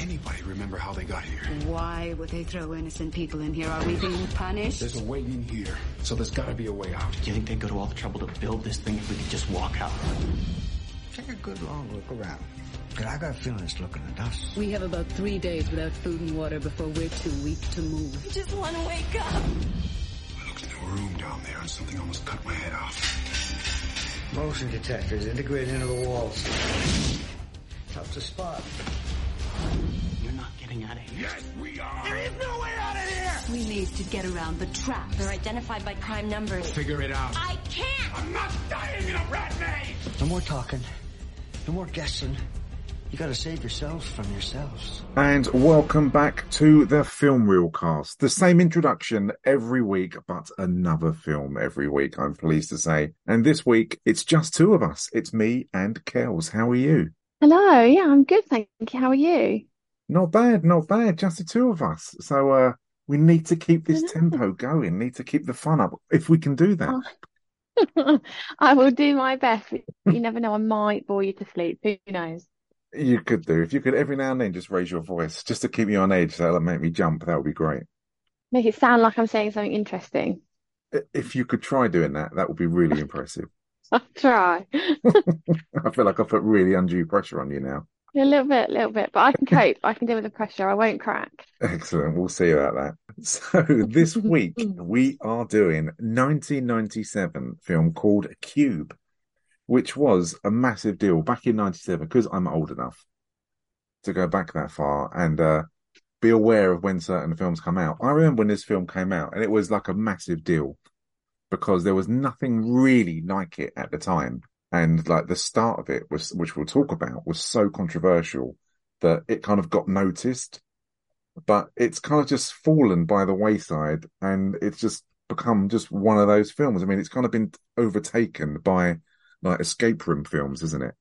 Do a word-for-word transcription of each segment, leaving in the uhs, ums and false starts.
anybody remember how they got here? Why would they throw innocent people in here? Are we being punished? There's a way in here, so there's gotta be a way out. Do you think they'd go to all the trouble to build this thing if we could just walk out? Take a good long look around. Because I got a feeling it's looking at us. We have about three days without food and water before we're too weak to move. I just want to wake up. I looked into a room down there and something almost cut my head off. Motion detectors integrated into the walls. Tough to spot. You're not getting out of here. Yes, we are! There is no way out of here! We need to get around the trap. They're identified by prime numbers. Figure it out. I can't! I'm not dying in a rat maze! No more talking. No more guessing. You gotta save yourselves from yourselves. And welcome back to the Film Reel Cast. The same introduction every week, but another film every week, I'm pleased to say. And this week, it's just two of us. It's me and Kels. How are you? Hello, yeah, I'm good, thank you. How are you? Not bad, not bad. Just the two of us. So uh, we need to keep this tempo going, need to keep the fun up, if we can do that. Oh. I will do my best. You never know, I might bore you to sleep. Who knows? You could do. If you could every now and then just raise your voice, just to keep me on edge, that'll make me jump. That would be great. Make it sound like I'm saying something interesting. If you could try doing that, that would be really impressive. I'll try. I feel like I've put really undue pressure on you now. A little bit, a little bit, but I can cope. I can deal with the pressure. I won't crack. Excellent. We'll see about that. So this week we are doing nineteen ninety-seven film called Cube, which was a massive deal back in ninety-seven because I'm old enough to go back that far and uh, be aware of when certain films come out. I remember when this film came out and it was like a massive deal because there was nothing really like it at the time. And like the start of it was, which we'll talk about, was so controversial that it kind of got noticed, but it's kind of just fallen by the wayside and it's just become just one of those films. I mean, it's kind of been overtaken by like escape room films, isn't it?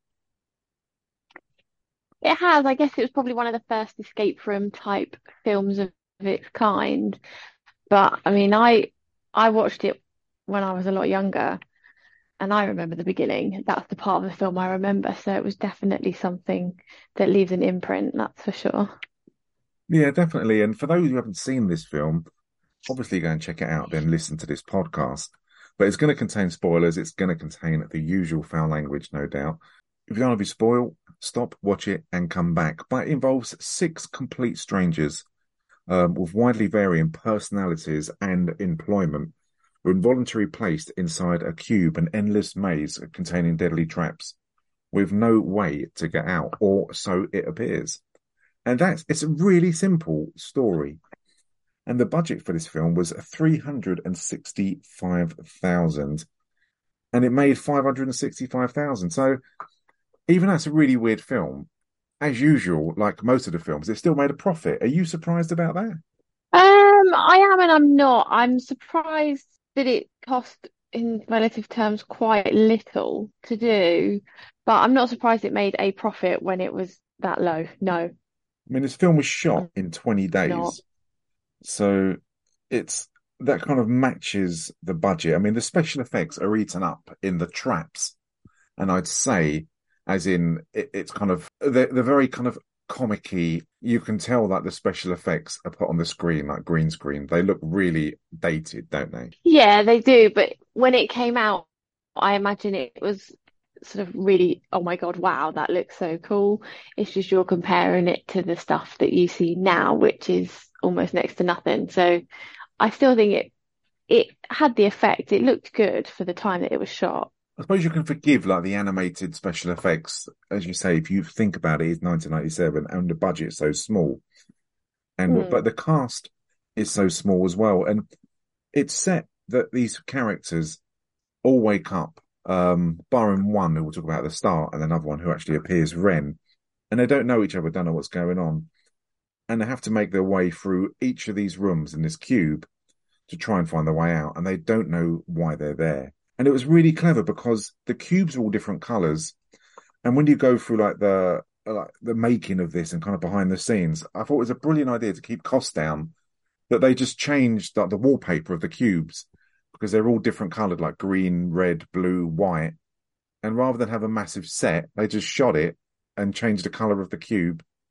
It has. I guess it was probably one of the first escape room type films of, of its kind. But I mean, I I watched it when I was a lot younger. And I remember the beginning. That's the part of the film I remember. So it was definitely something that leaves an imprint, that's for sure. Yeah, definitely. And for those who haven't seen this film, obviously go and check it out, then listen to this podcast. But it's going to contain spoilers. It's going to contain the usual foul language, no doubt. If you don't want to be spoiled, stop, watch it, and come back. But it involves six complete strangers um, with widely varying personalities and employment, were involuntarily placed inside a cube, an endless maze containing deadly traps, with no way to get out, or so it appears. And that's, it's a really simple story. And the budget for this film was three hundred sixty-five thousand dollars, and it made five hundred sixty-five thousand dollars. So even though it's a really weird film, as usual, like most of the films, it still made a profit. Are you surprised about that? Um, I am and I'm not. I'm surprised that it cost, in relative terms, quite little to do, but I'm not surprised it made a profit when it was that low. No. I mean, this film was shot in twenty days. Not. So it's that kind of matches the budget. I mean, the special effects are eaten up in the traps. And I'd say, as in, it, it's kind of, they're, they're very kind of comic-y. You can tell that the special effects are put on the screen, like green screen. They look really dated, don't they? Yeah, they do. But when it came out, I imagine it was sort of really, oh my God, wow, that looks so cool. It's just you're comparing it to the stuff that you see now, which is almost next to nothing. So I still think it it had the effect. It looked good for the time that it was shot. I suppose you can forgive like the animated special effects, as you say, if you think about it, it's nineteen ninety-seven and the budget's so small. And Mm. but the cast is so small as well. And it's set that these characters all wake up, um, barring one who we'll talk about at the start, and another one who actually appears, Ren, and they don't know each other, don't know what's going on. And they have to make their way through each of these rooms in this cube to try and find their way out. And they don't know why they're there. And it was really clever because the cubes are all different colours. And when you go through like the like the making of this and kind of behind the scenes, I thought it was a brilliant idea to keep costs down, that they just changed like, the wallpaper of the cubes because they're all different coloured, like green, red, blue, white. And rather than have a massive set, they just shot it and changed the colour of the cube.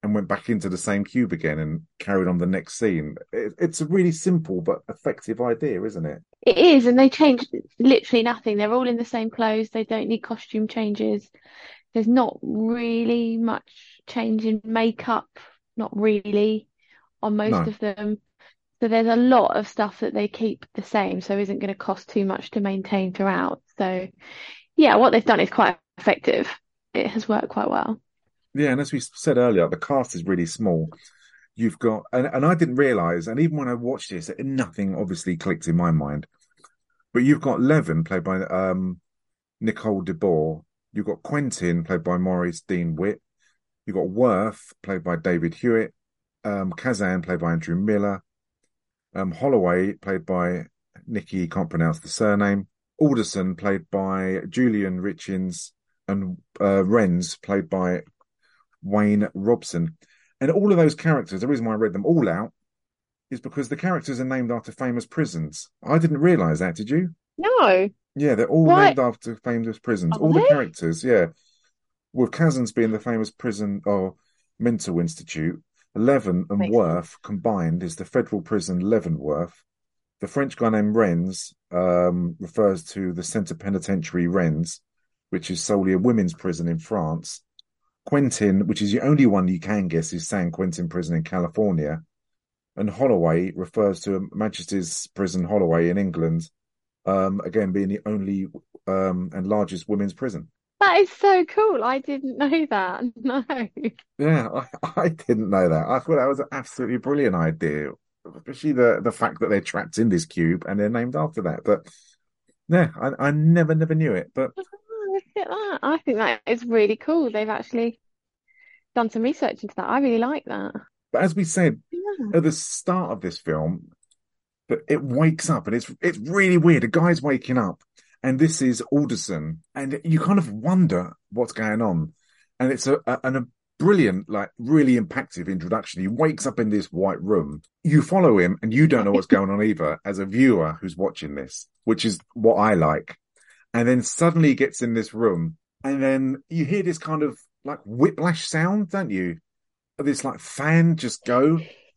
and went back into the same cube again and carried on the next scene. It, it's a really simple but effective idea, isn't it? It is, and they changed literally nothing. They're all in the same clothes. They don't need costume changes. There's not really much change in makeup, not really, on most No. of them. So there's a lot of stuff that they keep the same, so isn't going to cost too much to maintain throughout. So yeah, what they've done is quite effective. It has worked quite well. Yeah, and as we said earlier, the cast is really small. You've got, and, and I didn't realise, and even when I watched this, nothing obviously clicked in my mind. But you've got Levin, played by um, Nicole DeBoer. You've got Quentin, played by Maurice Dean Witt. You've got Worth, played by David Hewitt. Um, Kazan, played by Andrew Miller. Um, Holloway, played by Nikki, can't pronounce the surname. Alderson, played by Julian Richins. And uh, Renz, played by Wayne Robson. And all of those characters, the reason why I read them all out is because the characters are named after famous prisons. I didn't realise that, did you? No. Yeah, they're all What? named after famous prisons. Are all the they? characters, yeah. With Kazan's being the famous prison or mental institute, Leven and Makes Worth combined is the federal prison Leavenworth. The French guy named Rennes um, refers to the Centre Penitentiary Rennes, which is solely a women's prison in France. Quentin, which is the only one you can guess, is San Quentin Prison in California. And Holloway refers to Manchester's prison Holloway in England, um, again being the only um, and largest women's prison. That is so cool. I didn't know that. No. Yeah, I, I didn't know that. I thought that was an absolutely brilliant idea, especially the, the fact that they're trapped in this cube and they're named after that. But yeah, I, I never, never knew it. But Oh, look at that. I think that is really cool. They've actually done some research into that. I really like that. but as we said Yeah. at the start of this film, that it wakes up and it's it's really weird. A guy's waking up, and this is Alderson, and you kind of wonder what's going on. And it's a, a, an, a brilliant, like really impactful introduction. He wakes up in this white room. You follow him, and you don't know what's going on either as a viewer who's watching this, which is what I like. And then suddenly he gets in this room, and then you hear this kind of like whiplash sound, don't you? This like fan just go.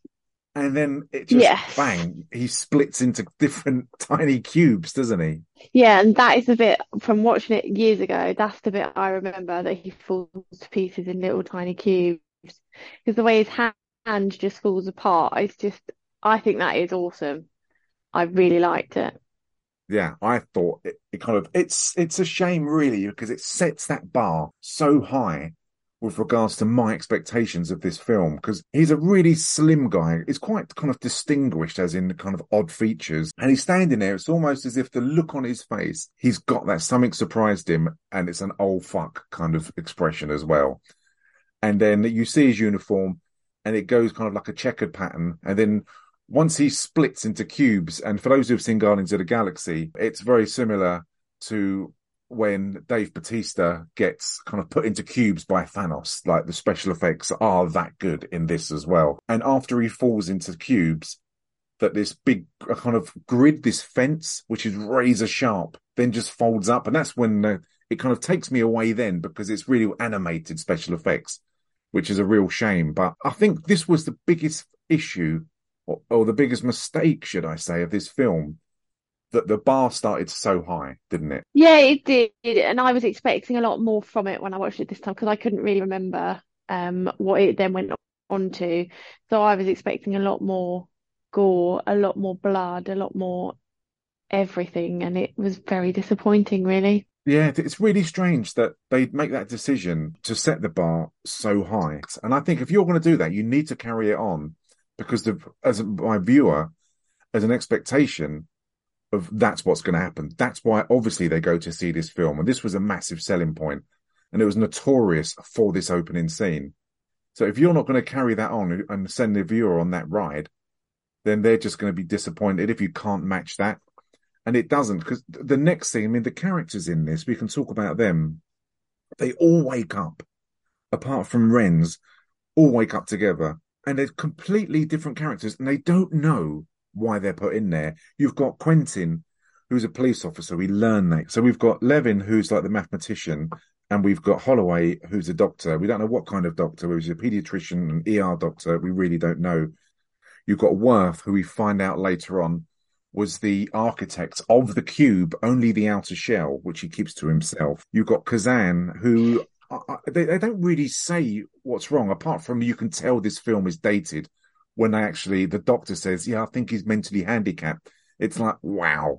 And then it just Yes. bang, he splits into different tiny cubes, doesn't he? Yeah, and that is the bit from watching it years ago. That's the bit I remember, that he falls to pieces in little tiny cubes. Because the way his hand just falls apart, it's just, I think that is awesome. I really liked it. Yeah, I thought it, it kind of it's it's a shame really because it sets that bar so high with regards to my expectations of this film, because he's a really slim guy. He's quite kind of distinguished as in kind of odd features. And he's standing there. It's almost as if the look on his face, he's got that something surprised him, and it's an old fuck kind of expression as well. And then you see his uniform and it goes kind of like a checkered pattern. And then once he splits into cubes, and for those who've seen Guardians of the Galaxy, it's very similar to when Dave Bautista gets kind of put into cubes by Thanos. Like the special effects are that good in this as well. And after he falls into cubes, that this big uh, kind of grid, this fence, which is razor sharp, then just folds up. And that's when uh, it kind of takes me away then, because it's really animated special effects, which is a real shame. But I think this was the biggest issue, or, or the biggest mistake, should I say, of this film, that the bar started so high, didn't it? Yeah, it did. And I was expecting a lot more from it when I watched it this time, because I couldn't really remember um, what it then went on to. So I was expecting a lot more gore, a lot more blood, a lot more everything. And it was very disappointing, really. Yeah, it's really strange that they make that decision to set the bar so high. And I think if you're going to do that, you need to carry it on, because the, as my viewer, as an expectation of that's what's going to happen. That's why obviously they go to see this film. And this was a massive selling point, and it was notorious for this opening scene. So if you're not going to carry that on and send the viewer on that ride, then they're just going to be disappointed if you can't match that. And it doesn't, because the next scene, I mean, the characters in this, we can talk about them. They all wake up, apart from Renz, all wake up together. And they're completely different characters, and they don't know why they're put in there. You've got Quentin, who's a police officer. We learn that. So we've got Levin, who's like the mathematician, And we've got Holloway, who's a doctor. We don't know what kind of doctor. Whether he's a paediatrician, an E R doctor. We really don't know. You've got Worth, who we find out later on was the architect of the cube, only the outer shell, which he keeps to himself. You've got Kazan, who uh, they, they don't really say what's wrong, apart from you can tell this film is dated when they actually, the doctor says, yeah, I think he's mentally handicapped. It's like, wow.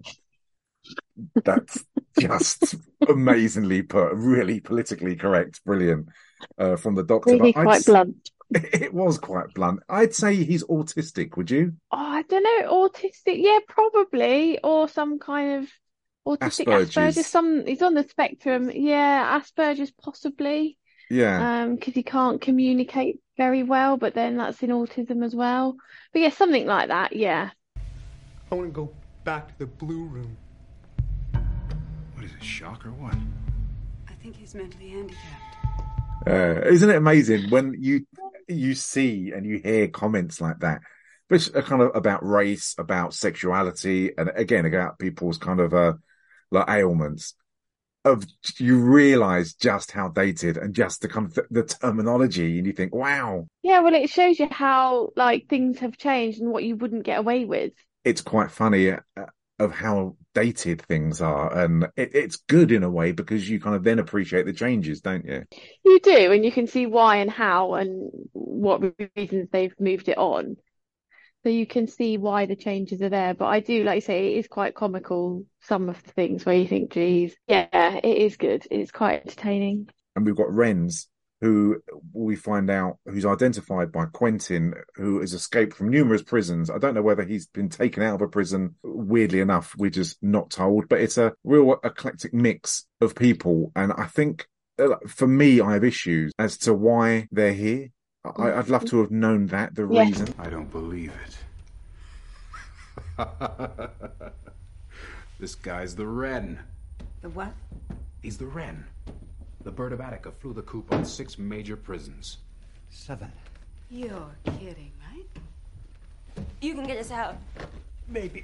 That's just amazingly put, really politically correct, brilliant uh, from the doctor. Really but quite I'd, blunt. It was quite blunt. I'd say he's autistic, would you? Oh, I don't know, autistic, yeah, probably, or some kind of autistic Asperger's. Asperger's. Some he's on the spectrum, yeah, Asperger's possibly, Yeah. um, because he can't communicate very well, but then that's in autism as well. But yeah, something like that, yeah. I want to go back to the blue room. What is it, shock or what? I think he's mentally handicapped. Uh, isn't it amazing when you you see and you hear comments like that, which are kind of about race, about sexuality, and again about people's kind of uh, like ailments. Of you realise just how dated and just the kind of the terminology, and you think, wow. Yeah, well, it shows you how like things have changed and what you wouldn't get away with. It's quite funny uh, of how dated things are, and it, it's good in a way because you kind of then appreciate the changes, don't you? You do, and you can see why and how and what reasons they've moved it on. So you can see why the changes are there. But I do, like you say, it is quite comical, some of the things where you think, geez, yeah, it is good. It's quite entertaining. And we've got Renz, who we find out, who's identified by Quentin, who has escaped from numerous prisons. I don't know whether he's been taken out of a prison. Weirdly enough, we're just not told. But it's a real eclectic mix of people. And I think, for me, I have issues as to why they're here. I, I'd love to have known that, the Yeah. reason. I don't believe it. This guy's the Wren. The what? He's the Wren. The bird of Attica flew the coop on six major prisons. Seven. You're kidding, right? You can get us out. Maybe.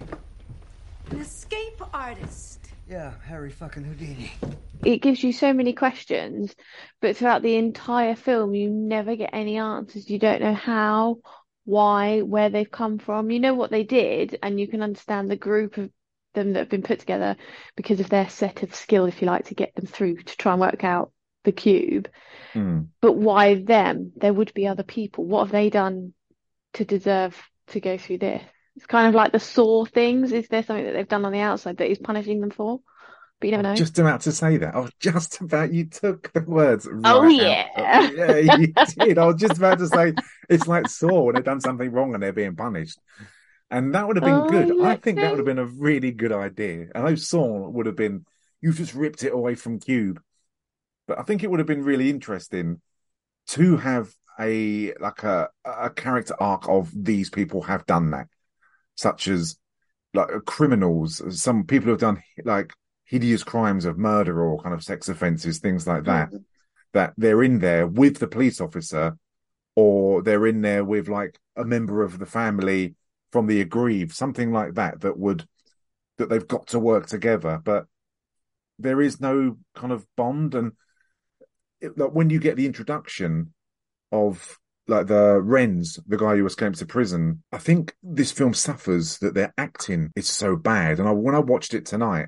An escape artist. Yeah, Harry fucking Houdini. It gives you so many questions, but throughout the entire film, you never get any answers. You don't know how, why, where they've come from. You know what they did, and you can understand the group of them that have been put together because of their set of skill, if you like, to get them through to try and work out the cube. Mm. But why them? There would be other people. What have they done to deserve to go through this? It's kind of like the Saw things. Is there something that they've done on the outside that he's punishing them for? But you never know. Just about to say that. I was just about, you took the words right Oh, out. yeah. Yeah, you did. I was just about to say, it's like Saw when they've done something wrong and they're being punished. And that would have been Oh, good. I let's think that see. would have been a really good idea. I know Saw would have been, you just ripped it away from Cube. But I think it would have been really interesting to have a, like a, a character arc of these people have done that. Such as like criminals, some people who have done like hideous crimes of murder or kind of sex offences, things like that, Mm. that they're in there with the police officer, or they're in there with like a member of the family from the aggrieved, something like that, that would, that they've got to work together. But there is no kind of bond. And it, like when you get the introduction of like the Renz, the guy who escapes to prison, I think this film suffers that their acting is so bad. And I, when I watched it tonight,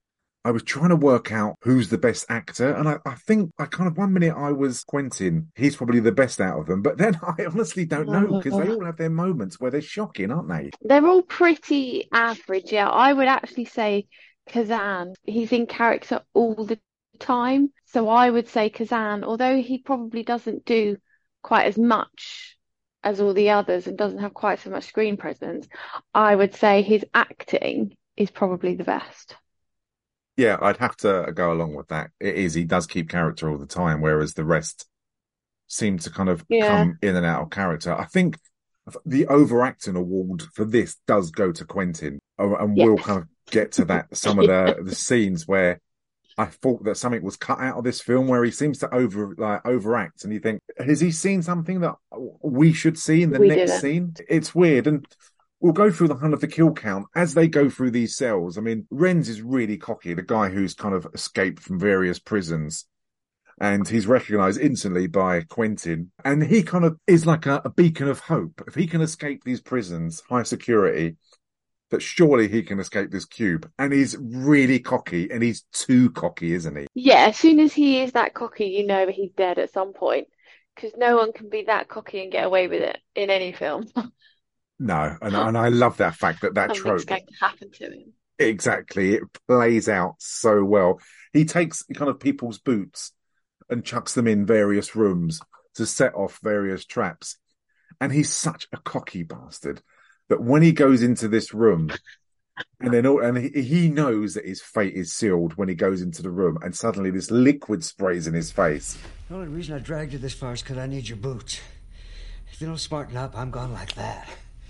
I was trying to work out who's the best actor. And I, I think I kind of, one minute I was Quentin, he's probably the best out of them. But then I honestly don't know, because they all have their moments where they're shocking, aren't they? They're all pretty average, yeah. I would actually say Kazan, he's in character all the time. So I would say Kazan, although he probably doesn't do quite as much as all the others and doesn't have quite so much screen presence, I would say his acting is probably the best. Yeah, I'd have to go along with that. It is, he does keep character all the time, whereas the rest seem to kind of Yeah. come in and out of character. I think the overacting award for this does go to Quentin, uh, and Yes. we'll kind of get to that. Some of the, the scenes where I thought that something was cut out of this film, where he seems to over like overact, and you think, has he seen something that we should see in the We next didn't. scene? It's weird. And we'll go through the kind of the kill count as they go through these cells. I mean, Renz is really cocky, the guy who's kind of escaped from various prisons. And he's recognised instantly by Quentin. And he kind of is like a, a beacon of hope. If he can escape these prisons, high security, that surely he can escape this cube. And he's really cocky, and he's too cocky, isn't he? Yeah, as soon as he is that cocky, you know that he's dead at some point. Because no one can be that cocky and get away with it in any film. No, and, and I love that fact that that Something's trope... going to happen to him. Exactly. It plays out so well. He takes kind of people's boots and chucks them in various rooms to set off various traps. And he's such a cocky bastard that when he goes into this room, and then all, and he, he knows that his fate is sealed when he goes into the room, and suddenly this liquid sprays in his face. The only reason I dragged you this far is because I need your boots. If you don't smarten up, I'm gone like that.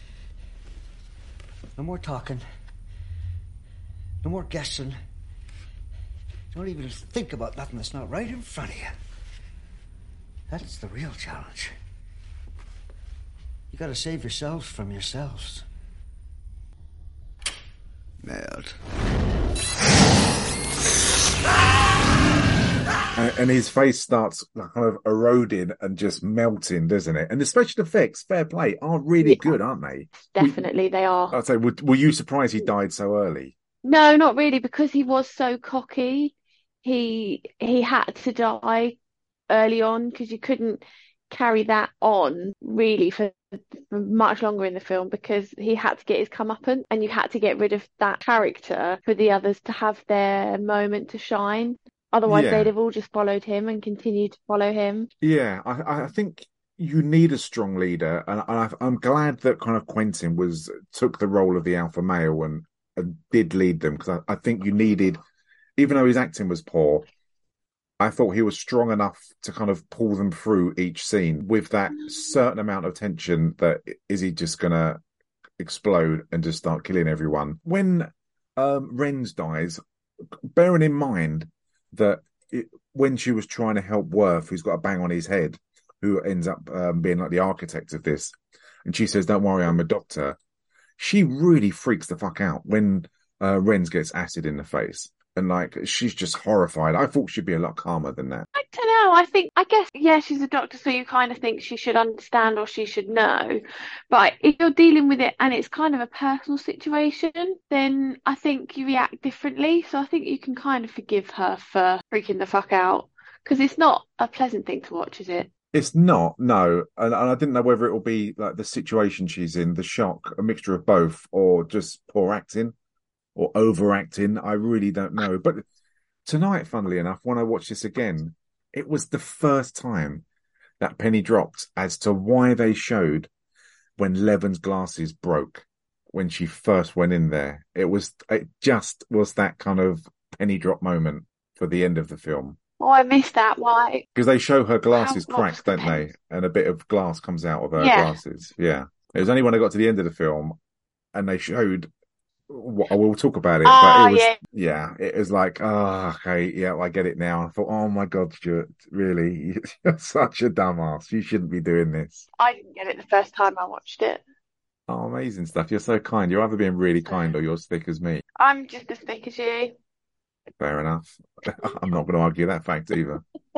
No more talking. No more guessing. Don't even think about nothing that's not right in front of you. That's the real challenge. You gotta save yourselves from yourselves. Nailed. And, and his face starts kind of eroding and just melting, doesn't it? And the special effects, fair play, are really Yeah. good, aren't they? Definitely, they are. I'd say, were, were you surprised he died so early? No, not really, because he was so cocky. He he had to die early on because you couldn't carry that on really for, for much longer in the film because he had to get his comeuppance and you had to get rid of that character for the others to have their moment to shine. Otherwise, Yeah. they'd have all just followed him and continued to follow him. Yeah, I, I think you need a strong leader, and I, I'm glad that kind of Quentin was took the role of the alpha male and, and did lead them because I, I think you needed, even though his acting was poor, I thought he was strong enough to kind of pull them through each scene with that certain amount of tension that is he just going to explode and just start killing everyone. When um, Renz dies, bearing in mind that it, when she was trying to help Worth, who's got a bang on his head, who ends up um, being like the architect of this, and she says, "Don't worry, I'm a doctor," she really freaks the fuck out when uh, Renz gets acid in the face. And like, she's just horrified. I thought she'd be a lot calmer than that. I don't know. I think, I guess, yeah, she's a doctor, so you kind of think she should understand or she should know. But if you're dealing with it and it's kind of a personal situation, then I think you react differently. So I think you can kind of forgive her for freaking the fuck out because it's not a pleasant thing to watch, is it? It's not, no. And, and I didn't know whether it will be like the situation she's in, the shock, a mixture of both, or just poor acting. Or overacting, I really don't know. But tonight, funnily enough, when I watched this again, it was the first time that penny dropped as to why they showed when Levin's glasses broke when she first went in there. It was, it just was that kind of penny drop moment for the end of the film. Oh, I missed that. Why? Because they show her glasses How- cracked, don't okay. they? And a bit of glass comes out of her Yeah. glasses. Yeah. It was only when I got to the end of the film and they showed. Well, we'll talk about it, Ah, but it was, yeah. yeah, it was like, oh, okay, yeah, I get it now. I thought, oh my God, Stuart, really, you're such a dumbass. You shouldn't be doing this. I didn't get it the first time I watched it. Oh, amazing stuff. You're so kind. You're either being really kind or you're as thick as me. I'm just as thick as you. Fair enough. I'm not going to argue that fact either.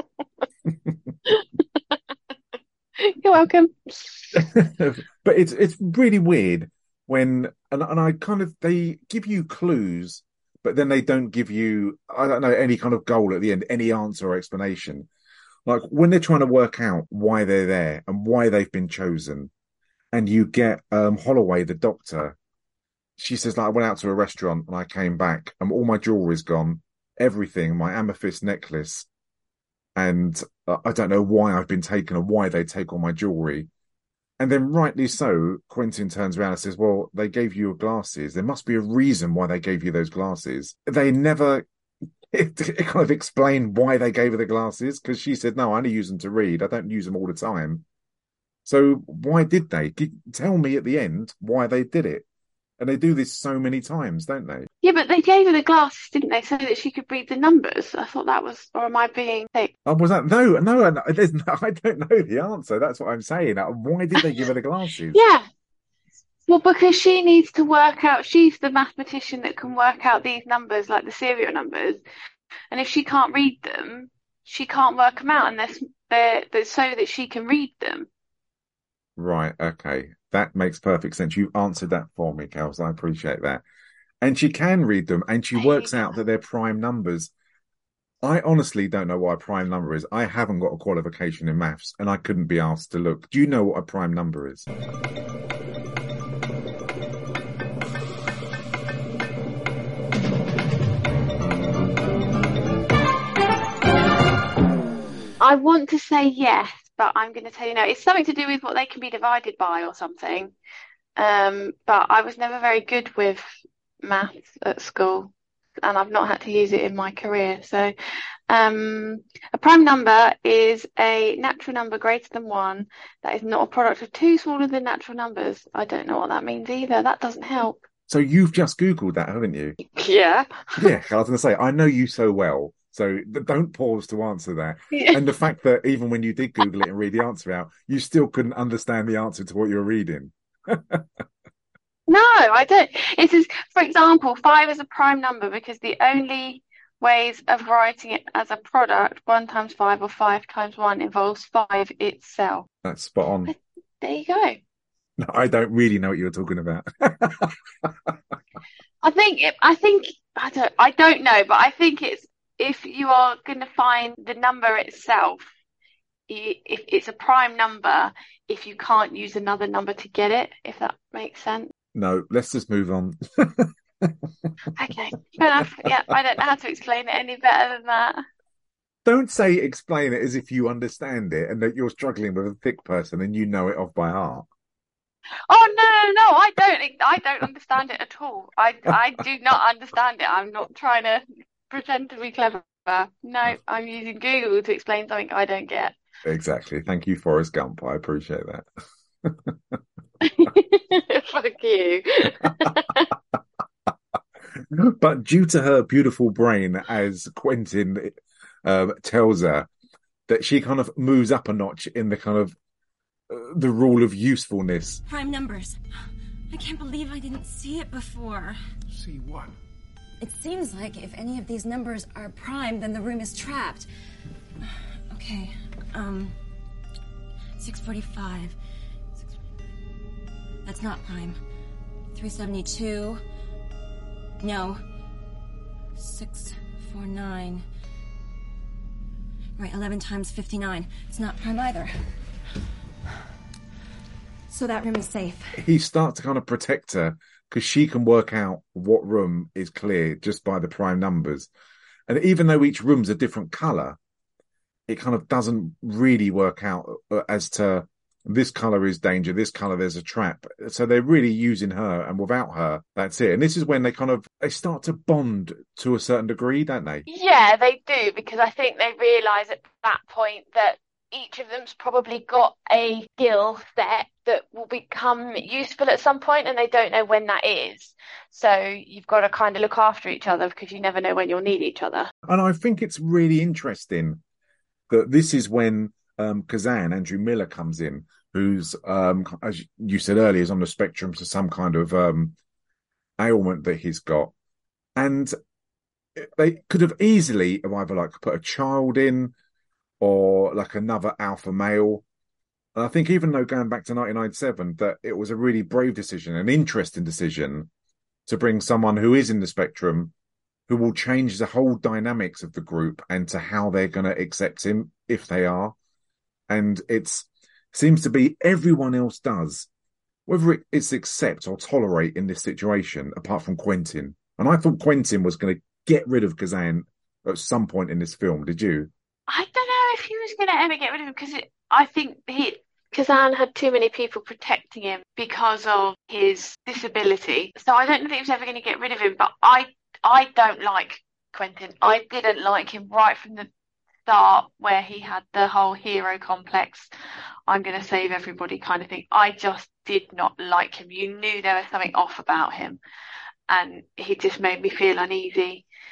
You're welcome. But it's it's really weird when, and, and I kind of, they give you clues, but then they don't give you, I don't know, any kind of goal at the end, any answer or explanation. Like when they're trying to work out why they're there and why they've been chosen, and you get um, Holloway, the doctor, she says, like, I went out to a restaurant and I came back and all my jewelry's gone, everything, my amethyst necklace, and uh, I don't know why I've been taken and why they take all my jewelry. And then rightly so, Quentin turns around and says, well, they gave you your glasses. There must be a reason why they gave you those glasses. They never it, it kind of explained why they gave her the glasses, because she said, no, I only use them to read. I don't use them all the time. So why did they? G- Tell me at the end why they did it. And they do this so many times, don't they? Yeah, but they gave her the glasses, didn't they, so that she could read the numbers? I thought that was, or am I being thick? Oh, was that? No, no, no, there's no, I don't know the answer. That's what I'm saying. Uh, Why did they give her the glasses? Yeah. Well, because she needs to work out, she's the mathematician that can work out these numbers, like the serial numbers. And if she can't read them, she can't work them out, and they're, they're, they're so that she can read them. Right, okay. That makes perfect sense. You answered that for me, Kels. I appreciate that. And she can read them, and she works out that they're prime numbers. I honestly don't know what a prime number is. I haven't got a qualification in maths, and I couldn't be asked to look. Do you know what a prime number is? I want to say yes, but I'm going to tell you no. It's something to do with what they can be divided by or something. Um, but I was never very good with maths at school, and I've not had to use it in my career. So um, a prime number is a natural number greater than one that is not a product of two smaller than natural numbers. I don't know what that means either. That doesn't help. So you've just Googled that, haven't you? Yeah. Yeah, I was going to say, I know you so well. So don't pause to answer that. Yeah. And the fact that even when you did Google it and read the answer out, you still couldn't understand the answer to what you were reading. No, I don't. It is, for example, five is a prime number because the only ways of writing it as a product, one times five or five times one, involves five itself. That's spot on. But there you go. No, I don't really know what you were talking about. I think, it, I think, I don't, I don't know, but I think it's, if you are going to find the number itself, if it's a prime number, if you can't use another number to get it, if that makes sense. No, let's just move on. Okay, fair enough. Yeah, I don't know how to explain it any better than that. Don't say explain it as if you understand it and that you're struggling with a thick person and you know it off by heart. Oh no, no, no! I don't. I don't understand it at all. I, I do not understand it. I'm not trying to pretend to be clever. No, I'm using Google to explain something I don't get. Exactly. Thank you, Forrest Gump. I appreciate that. Fuck you. But due to her beautiful brain, as Quentin um, tells her, that she kind of moves up a notch in the kind of uh, the rule of usefulness. Prime numbers. I can't believe I didn't see it before. See what? It seems like if any of these numbers are prime, then the room is trapped. Okay, um, six forty-five. That's not prime. three seventy-two. No. six forty-nine. Right, eleven times fifty-nine. It's not prime either. So that room is safe. He starts to kind of protect her because she can work out what room is clear just by the prime numbers. And even though each room's a different colour, it kind of doesn't really work out as to this colour is danger, this colour there's a trap. So they're really using her, and without her, that's it. And this is when they kind of, they start to bond to a certain degree, don't they? Yeah, they do, because I think they realise at that point that each of them's probably got a skill set that will become useful at some point, and they don't know when that is. So you've got to kind of look after each other because you never know when you'll need each other. And I think it's really interesting that this is when um, Kazan, Andrew Miller, comes in, who's, um, as you said earlier, is on the spectrum to some kind of um, ailment that he's got. And they could have easily have either like put a child in or like another alpha male. And I think even though going back to nineteen ninety-seven, that it was a really brave decision, an interesting decision to bring someone who is in the spectrum, who will change the whole dynamics of the group and to how they're going to accept him if they are. And it's seems to be everyone else does, whether it, it's accept or tolerate in this situation, apart from Quentin. And I thought Quentin was going to get rid of Kazan at some point in this film. Did you? I don't know if he was going to ever get rid of him, because I think he Kazan had too many people protecting him because of his disability. So I don't know if he was ever going to get rid of him. But I I don't like Quentin. I didn't like him right from the start, where he had the whole hero complex, I'm going to save everybody kind of thing. I just did not like him. You knew there was something off about him, and he just made me feel uneasy.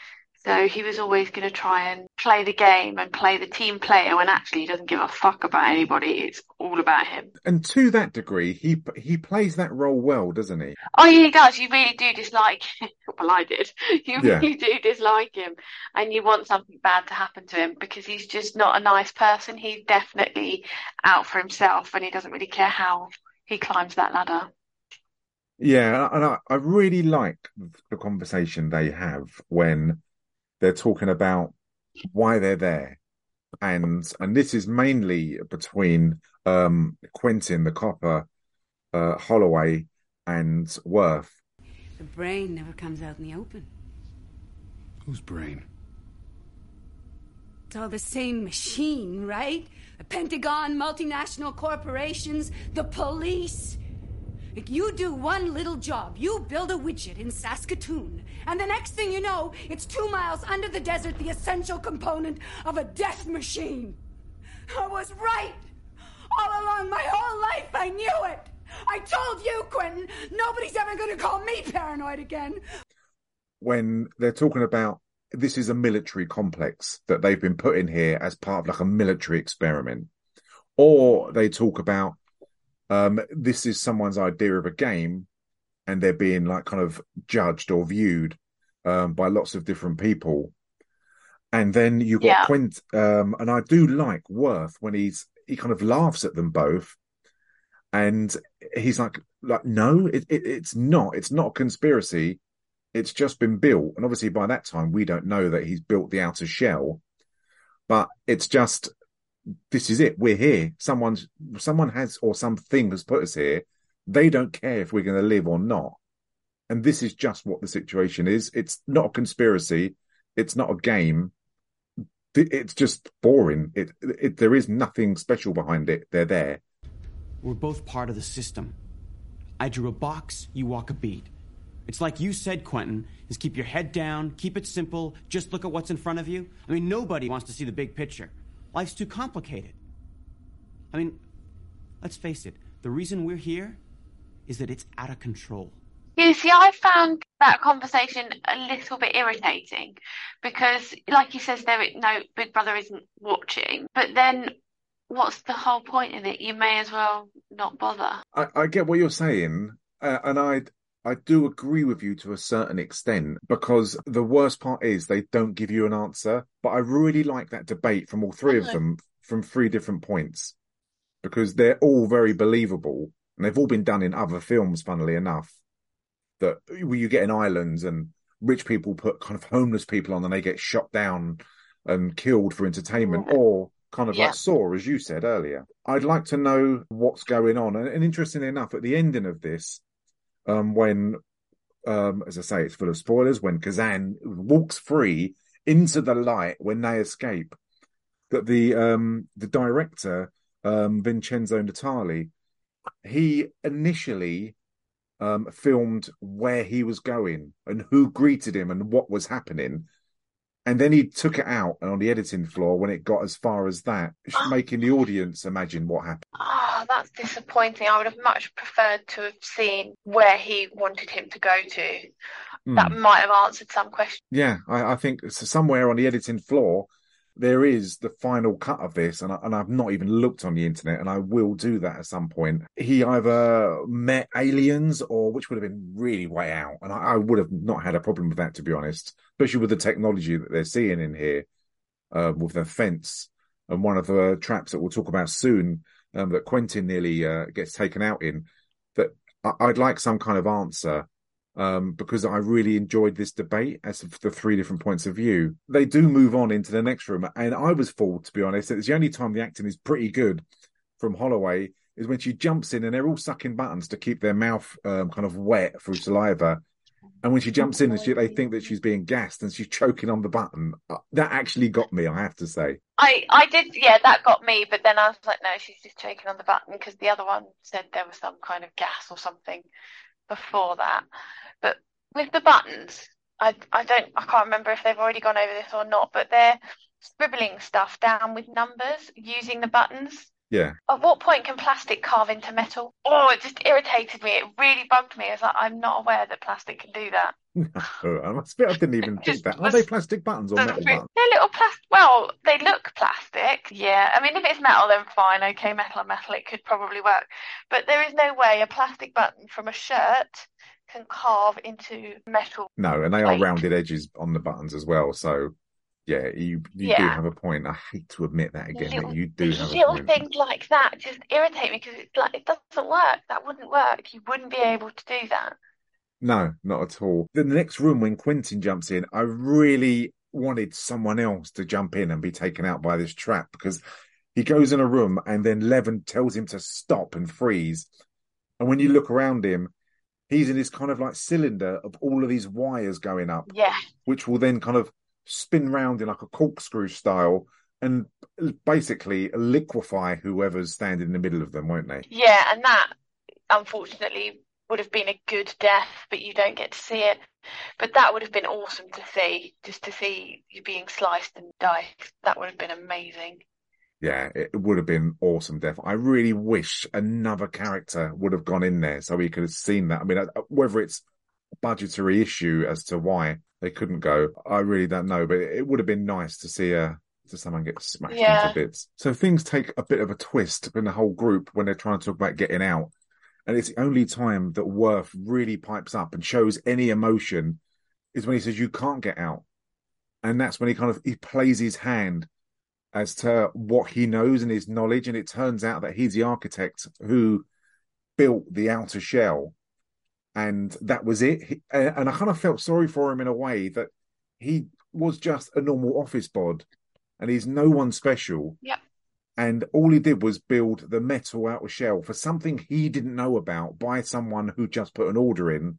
So he was always going to try and play the game and play the team player when actually he doesn't give a fuck about anybody. It's all about him. And to that degree, he he plays that role well, doesn't he? Oh, he does. You really do dislike him. Well, I did. You Yeah. really do dislike him. And you want something bad to happen to him because he's just not a nice person. He's definitely out for himself and he doesn't really care how he climbs that ladder. Yeah, and I, I really like the conversation they have when they're talking about why they're there. And and this is mainly between um, Quentin, the copper, uh, Holloway, and Worth. The brain never comes out in the open. Whose brain? It's all the same machine, right? The Pentagon, multinational corporations, the police. Like, you do one little job. You build a widget in Saskatoon. And the next thing you know, it's two miles under the desert, the essential component of a death machine. I was right. All along my whole life, I knew it. I told you, Quentin, nobody's ever going to call me paranoid again. When they're talking about this is a military complex that they've been put in here as part of like a military experiment. Or they talk about um, this is someone's idea of a game and they're being like kind of judged or viewed um, by lots of different people. And then you've got Yeah. Quint, um, and I do like Worth when he's he kind of laughs at them both. And he's like, like no, it, it, it's not. It's not a conspiracy. It's just been built. And obviously by that time, we don't know that he's built the outer shell. But it's just, this is it. We're here. Someone's, someone has, or something has put us here. They don't care if we're going to live or not. And this is just what the situation is. It's not a conspiracy. It's not a game. It's just boring. It, it there is nothing special behind it. They're there. We're both part of the system. I drew a box, you walk a beat. It's like you said, Quentin, is keep your head down, keep it simple, just look at what's in front of you. I mean, nobody wants to see the big picture. Life's too complicated. I mean, let's face it, the reason we're here is that it's out of control. You see, I found that conversation a little bit irritating because, like he says, there no Big Brother isn't watching. But then, what's the whole point in it? You may as well not bother. I, I get what you're saying, uh, and I I do agree with you to a certain extent because the worst part is they don't give you an answer. But I really like that debate from all three of them from three different points because they're all very believable and they've all been done in other films, funnily enough. That where you get in islands and rich people put kind of homeless people on and they get shot down and killed for entertainment, Yeah. or kind of Yeah. like Saw, as you said earlier. I'd like to know what's going on. And, and interestingly enough, at the ending of this, um, when, um, as I say, it's full of spoilers, when Kazan walks free into the light when they escape, that the um, the director, um, Vincenzo Natali, he initially um, filmed where he was going and who greeted him and what was happening. And then he took it out and on the editing floor when it got as far as that, making the audience imagine what happened. Oh, that's disappointing. I would have much preferred to have seen where he wanted him to go to. Hmm. That might have answered some questions. Yeah, I, I think so somewhere on the editing floor, there is the final cut of this, and, I, and I've not even looked on the internet, and I will do that at some point. He either met aliens, or which would have been really way out, and I, I would have not had a problem with that, to be honest, especially with the technology that they're seeing in here, uh, with the fence, and one of the traps that we'll talk about soon, um, that Quentin nearly uh, gets taken out in, that I, I'd like some kind of answer. Um, because I really enjoyed this debate as of the three different points of view. They do move on into the next room, and I was fooled, to be honest. It's the only time the acting is pretty good from Holloway is when she jumps in and they're all sucking buttons to keep their mouth um, kind of wet through saliva. And when she jumps in and she, they think that she's being gassed and she's choking on the button. Uh, that actually got me, I have to say. I, I did, yeah, that got me, but then I was like, no, she's just choking on the button because the other one said there was some kind of gas or something before that. But with the buttons, I I don't I can't remember if they've already gone over this or not, but they're scribbling stuff down with numbers using the buttons. Yeah. At what point can plastic carve into metal? Oh, it just irritated me. It really bugged me. It's like I'm not aware that plastic can do that. No, I must admit, I didn't even think Just that. Are was they plastic buttons or the metal fruit- buttons? They're little plastic. Well, they look plastic. Yeah, I mean, if it's metal, then fine. Okay, metal and metal, it could probably work. But there is no way a plastic button from a shirt can carve into metal. No, and they are plate. rounded edges on the buttons as well. So, yeah, you you do Yeah. have a point. I hate to admit that again, Little, but you do have a little point. things like that just irritate me because it's like it doesn't work. That wouldn't work. You wouldn't be able to do that. No, not at all. The next room when Quentin jumps in, I really wanted someone else to jump in and be taken out by this trap, because he goes in a room and then Levin tells him to stop and freeze. And when you look around him, he's in this kind of like cylinder of all of these wires going up, Yeah. which will then kind of spin round in like a corkscrew style and basically liquefy whoever's standing in the middle of them, won't they? Yeah, and that unfortunately would have been a good death, but you don't get to see it. But that would have been awesome to see, just to see you being sliced and diced. That would have been amazing. Yeah, it would have been awesome death. I really wish another character would have gone in there so we could have seen that. I mean, whether it's a budgetary issue as to why they couldn't go, I really don't know. But it would have been nice to see a to someone get smashed Yeah. into bits. So things take a bit of a twist in the whole group when they're trying to talk about getting out. And it's the only time that Worf really pipes up and shows any emotion is when he says, "You can't get out." And that's when he kind of he plays his hand as to what he knows and his knowledge. And it turns out that he's the architect who built the outer shell. And that was it. He, and I kind of felt sorry for him in a way that he was just a normal office bod and he's no one special. Yep. And all he did was build the metal outer shell for something he didn't know about by someone who just put an order in.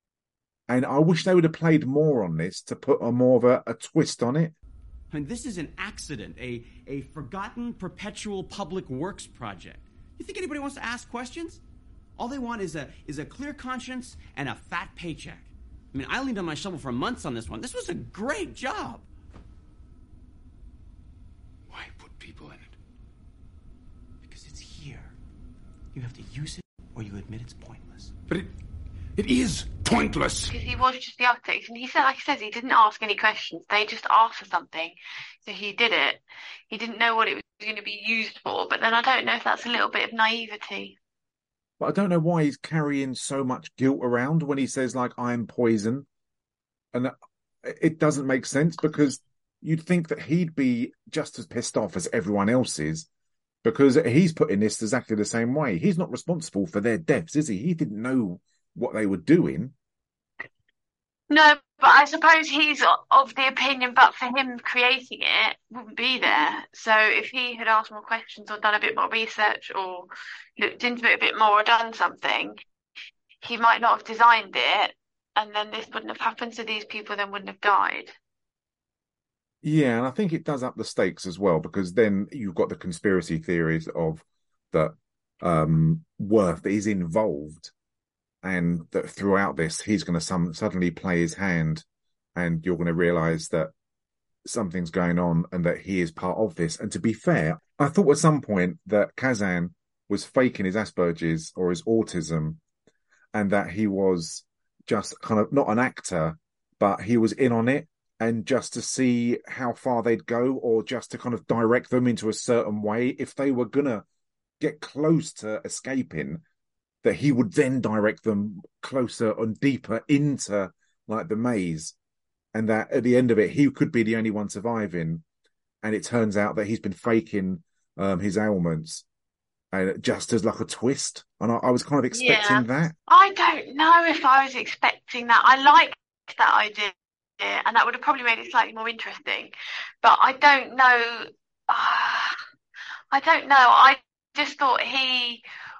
And I wish they would have played more on this to put a more of a, a twist on it. I mean, this is an accident, a, a forgotten perpetual public works project. You think anybody wants to ask questions? All they want is a is a clear conscience and a fat paycheck. I mean, I leaned on my shovel for months on this one. This was a great job. Why put people in it? Because it's here. You have to use it or you admit it's pointless. But it, it is pointless. Because he was just the architect, and he said, like he says, he didn't ask any questions. They just asked for something, so he did it. He didn't know what it was going to be used for, but then I don't know if that's a little bit of naivety. But I don't know why he's carrying so much guilt around when he says, like, "I'm poison." And it doesn't make sense, because you'd think that he'd be just as pissed off as everyone else is, because he's putting this exactly the same way. He's not responsible for their deaths, is he? He didn't know what they were doing. No, but I suppose he's o- of the opinion, but for him creating it wouldn't be there. So if he had asked more questions or done a bit more research or looked into it a bit more or done something, he might not have designed it, and then this wouldn't have happened, so these people then wouldn't have died. Yeah, and I think it does up the stakes as well, because then you've got the conspiracy theories of that um, Worf is involved, and that throughout this he's going to some suddenly play his hand, and you're going to realise that something's going on and that he is part of this. And to be fair, I thought at some point that Kazan was faking his Asperger's or his autism, and that he was just kind of not an actor, but he was in on it. And just to see how far they'd go, or just to kind of direct them into a certain way, if they were going to get close to escaping, that he would then direct them closer and deeper into like the maze. And that at the end of it, he could be the only one surviving. And it turns out that he's been faking um, his ailments, and just as like a twist. And I, I was kind of expecting Yeah. that. I don't know if I was expecting that. I liked that idea, and that would have probably made it slightly more interesting. But I don't know. Uh, I don't know. I just thought he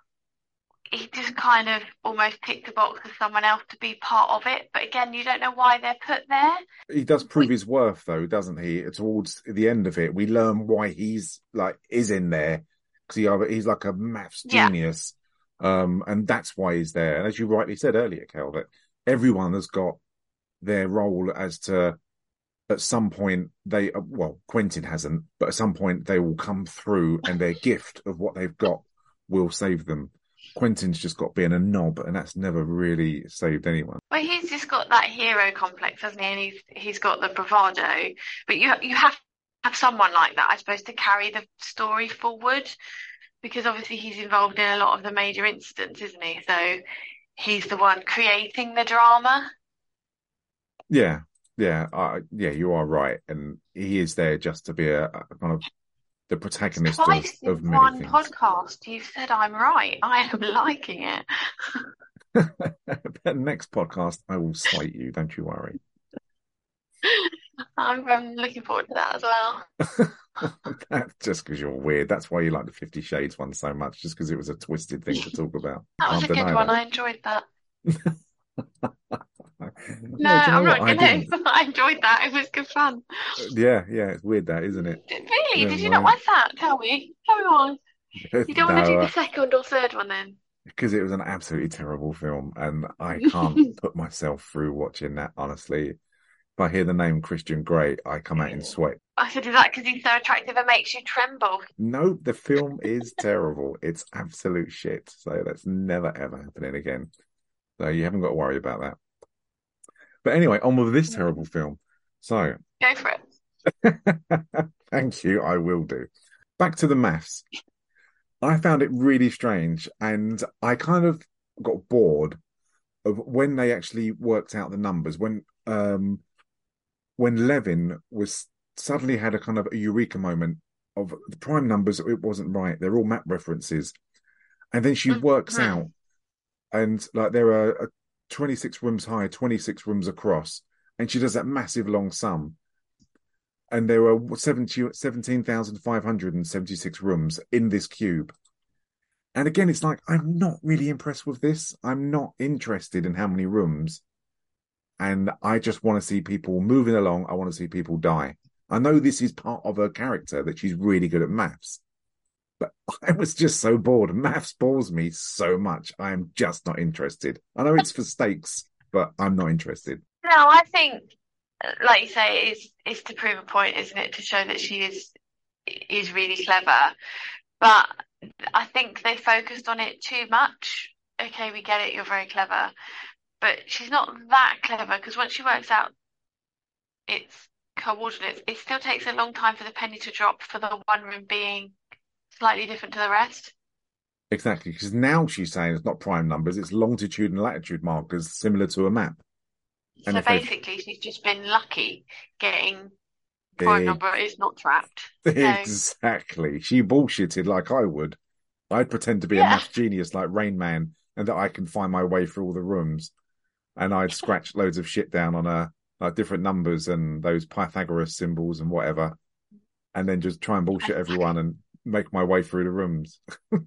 he just kind of almost ticked the box for someone else to be part of it. But again, you don't know why they're put there. He does prove his worth, though, doesn't he? Towards the end of it, we learn why he's like is in there, because he either, he's like a maths Yeah. genius, um, and that's why he's there. And as you rightly said earlier, Kel, that everyone has got their role as to at some point they uh, well, Quentin hasn't, but at some point they will come through, and their gift of what they've got will save them. Quentin's just got being a knob, and that's never really saved anyone. Well, he's just got that hero complex, hasn't he? And he's he's got the bravado. But you you have to have someone like that, I suppose, to carry the story forward, because obviously he's involved in a lot of the major incidents, isn't he? So he's the one creating the drama. Yeah, yeah, uh, yeah. You are right, and he is there just to be a, a kind of the protagonist of, Twice of in many one things. podcast, you said I'm right. I am liking it. Next podcast, I will slate you. Don't you worry. I'm, I'm looking forward to that as well. That's just because you're weird. That's why you like the Fifty Shades one so much, just because it was a twisted thing to talk about. That was Can't a good deny one. that. I enjoyed that. No, No, do you know I'm not what? I going didn't. to. I enjoyed that. It was good fun. Yeah, yeah, it's weird that, isn't it? Really? Never Did you not mind. like that? Tell me. Tell me why. You don't want to No, do uh, the second or third one then? because it was an absolutely terrible film, and I can't put myself through watching that, honestly. If I hear the name Christian Grey, I come out in sweat. I said, is that because he's so attractive it makes you tremble? No, the film is terrible. It's absolute shit. So that's never, ever happening again. So you haven't got to worry about that. But anyway, on with this terrible film. So, Go for it. thank you, I will do. Back to the maths. I found it really strange, and I kind of got bored of when they actually worked out the numbers. When um, when Levin was suddenly had a kind of a eureka moment of the prime numbers, it wasn't right. They're all map references, and then she works Mhm. out, and like there are uh, twenty-six rooms high, twenty-six rooms across, and she does that massive long sum. And there are seventeen thousand five hundred seventy-six rooms in this cube. And again, it's like, I'm not really impressed with this. I'm not interested in how many rooms. And I just want to see people moving along. I want to see people die. I know this is part of her character, that she's really good at maths. But I was just so bored. Maths bores me so much. I am just not interested. I know it's for stakes, but I'm not interested. No, I think, like you say, it's it's to prove a point, isn't it? To show that she is is really clever. But I think they focused on it too much. Okay, we get it, you're very clever. But she's not that clever, because once she works out its coordinates, it still takes a long time for the penny to drop for the one room being slightly different to the rest. Exactly, because now she's saying it's not prime numbers, it's longitude and latitude markers similar to a map. And So if they- basically, she's just been lucky getting prime Big- number is not trapped. So, Exactly. She bullshitted like I would. I'd pretend to be a Yeah. math genius like Rain Man, and that I can find my way through all the rooms. And I'd scratch loads of shit down on a like different numbers and those Pythagoras symbols and whatever, and then just try and bullshit everyone and make my way through the rooms.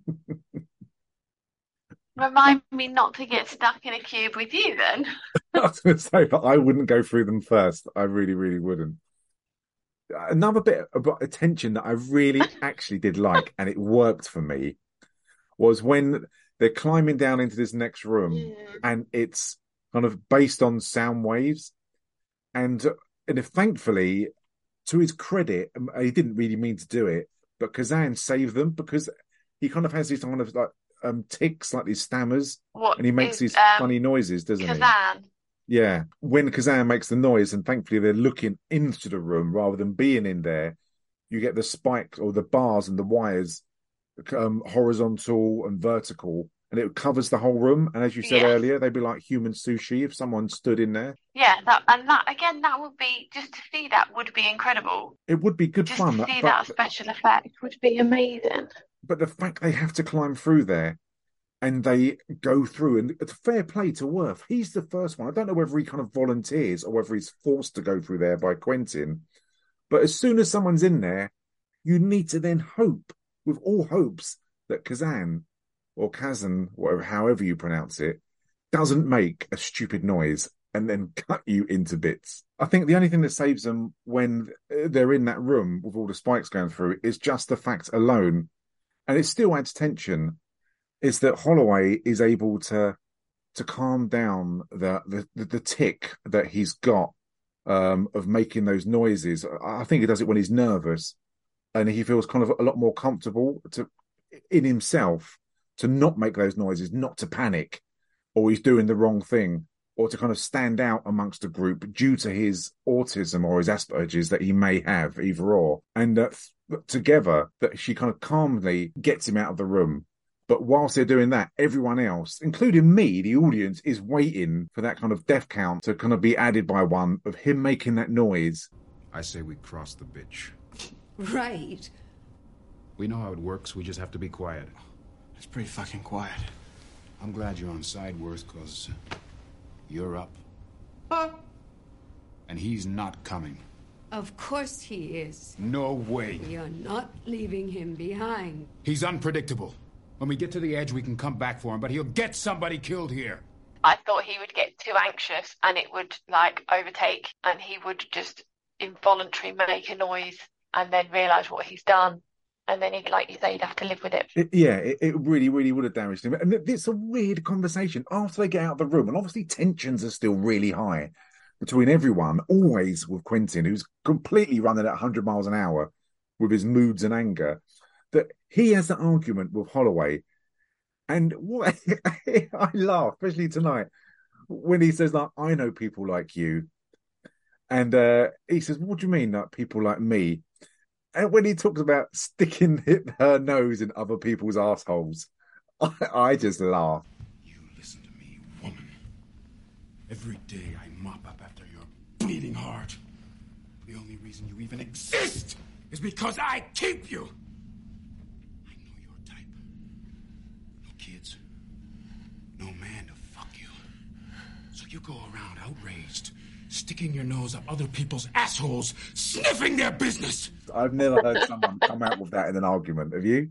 remind me not to get stuck in a cube with you then. I was going to say, but I wouldn't go through them first. I really, really wouldn't. Another bit of attention that I really actually did like, and it worked for me, was when they're climbing down into this next room, and it's kind of based on sound waves. And, and if, thankfully, to his credit, he didn't really mean to do it, but Kazan saved them, because he kind of has these kind of like um, tics, like these stammers, What and he makes is, these um, funny noises, doesn't he? Kazan? Yeah, when Kazan makes the noise, and thankfully they're looking into the room rather than being in there, you get the spikes or the bars and the wires um, horizontal and vertical, and it covers the whole room. And as you said Yeah. earlier, they'd be like human sushi if someone stood in there. Yeah, that and that again, that would be just to see that would be incredible. It would be good Just fun, to see but, that special effect would be amazing. but the fact they have to climb through there and they go through, and it's fair play to Worth. He's the first one. I don't know whether he kind of volunteers or whether he's forced to go through there by Quentin. But as soon as someone's in there, you need to then hope, with all hopes, that Kazan or Kazan, whatever, however you pronounce it, doesn't make a stupid noise and then cut you into bits. I think the only thing that saves them when they're in that room with all the spikes going through is just the fact alone, and it still adds tension, is that Holloway is able to to calm down the the, the tick that he's got um, of making those noises. I think he does it when he's nervous, and he feels kind of a lot more comfortable to in himself to not make those noises, not to panic, or he's doing the wrong thing, or to kind of stand out amongst a group due to his autism or his Asperger's that he may have, either or. And uh, together, that she kind of calmly gets him out of the room. But whilst they're doing that, everyone else, including me, the audience, is waiting for that kind of death count to kind of be added by one of him making that noise. I say we cross the bitch. Right. We know how it works. We just have to be quiet. It's pretty fucking quiet. I'm glad you're on side worth, because you're up. Huh? And he's not coming. Of course he is. No way. You're not leaving him behind. He's unpredictable. When we get to the edge, we can come back for him, but he'll get somebody killed here. I thought he would get too anxious and it would, like, overtake, and he would just involuntarily make a noise and then realise what he's done. And then he'd, like you say, he'd have to live with it. it yeah, it, it really, really would have damaged him. And it's a weird conversation after they get out of the room. And obviously tensions are still really high between everyone, always with Quentin, who's completely running at one hundred miles an hour with his moods and anger, that he has an argument with Holloway. And what I laugh, especially tonight, when he says, like, I know people like you. And uh, he says, what do you mean, like, people like me? And when he talks about sticking her nose in other people's assholes, I, I just laugh. You listen to me, woman. Every day I mop up after your bleeding heart. The only reason you even exist is because I keep you. I know your type. No kids. No man to fuck you. So you go around outraged, sticking your nose up other people's assholes, sniffing their business. I've never heard someone come out with that in an argument. Have you?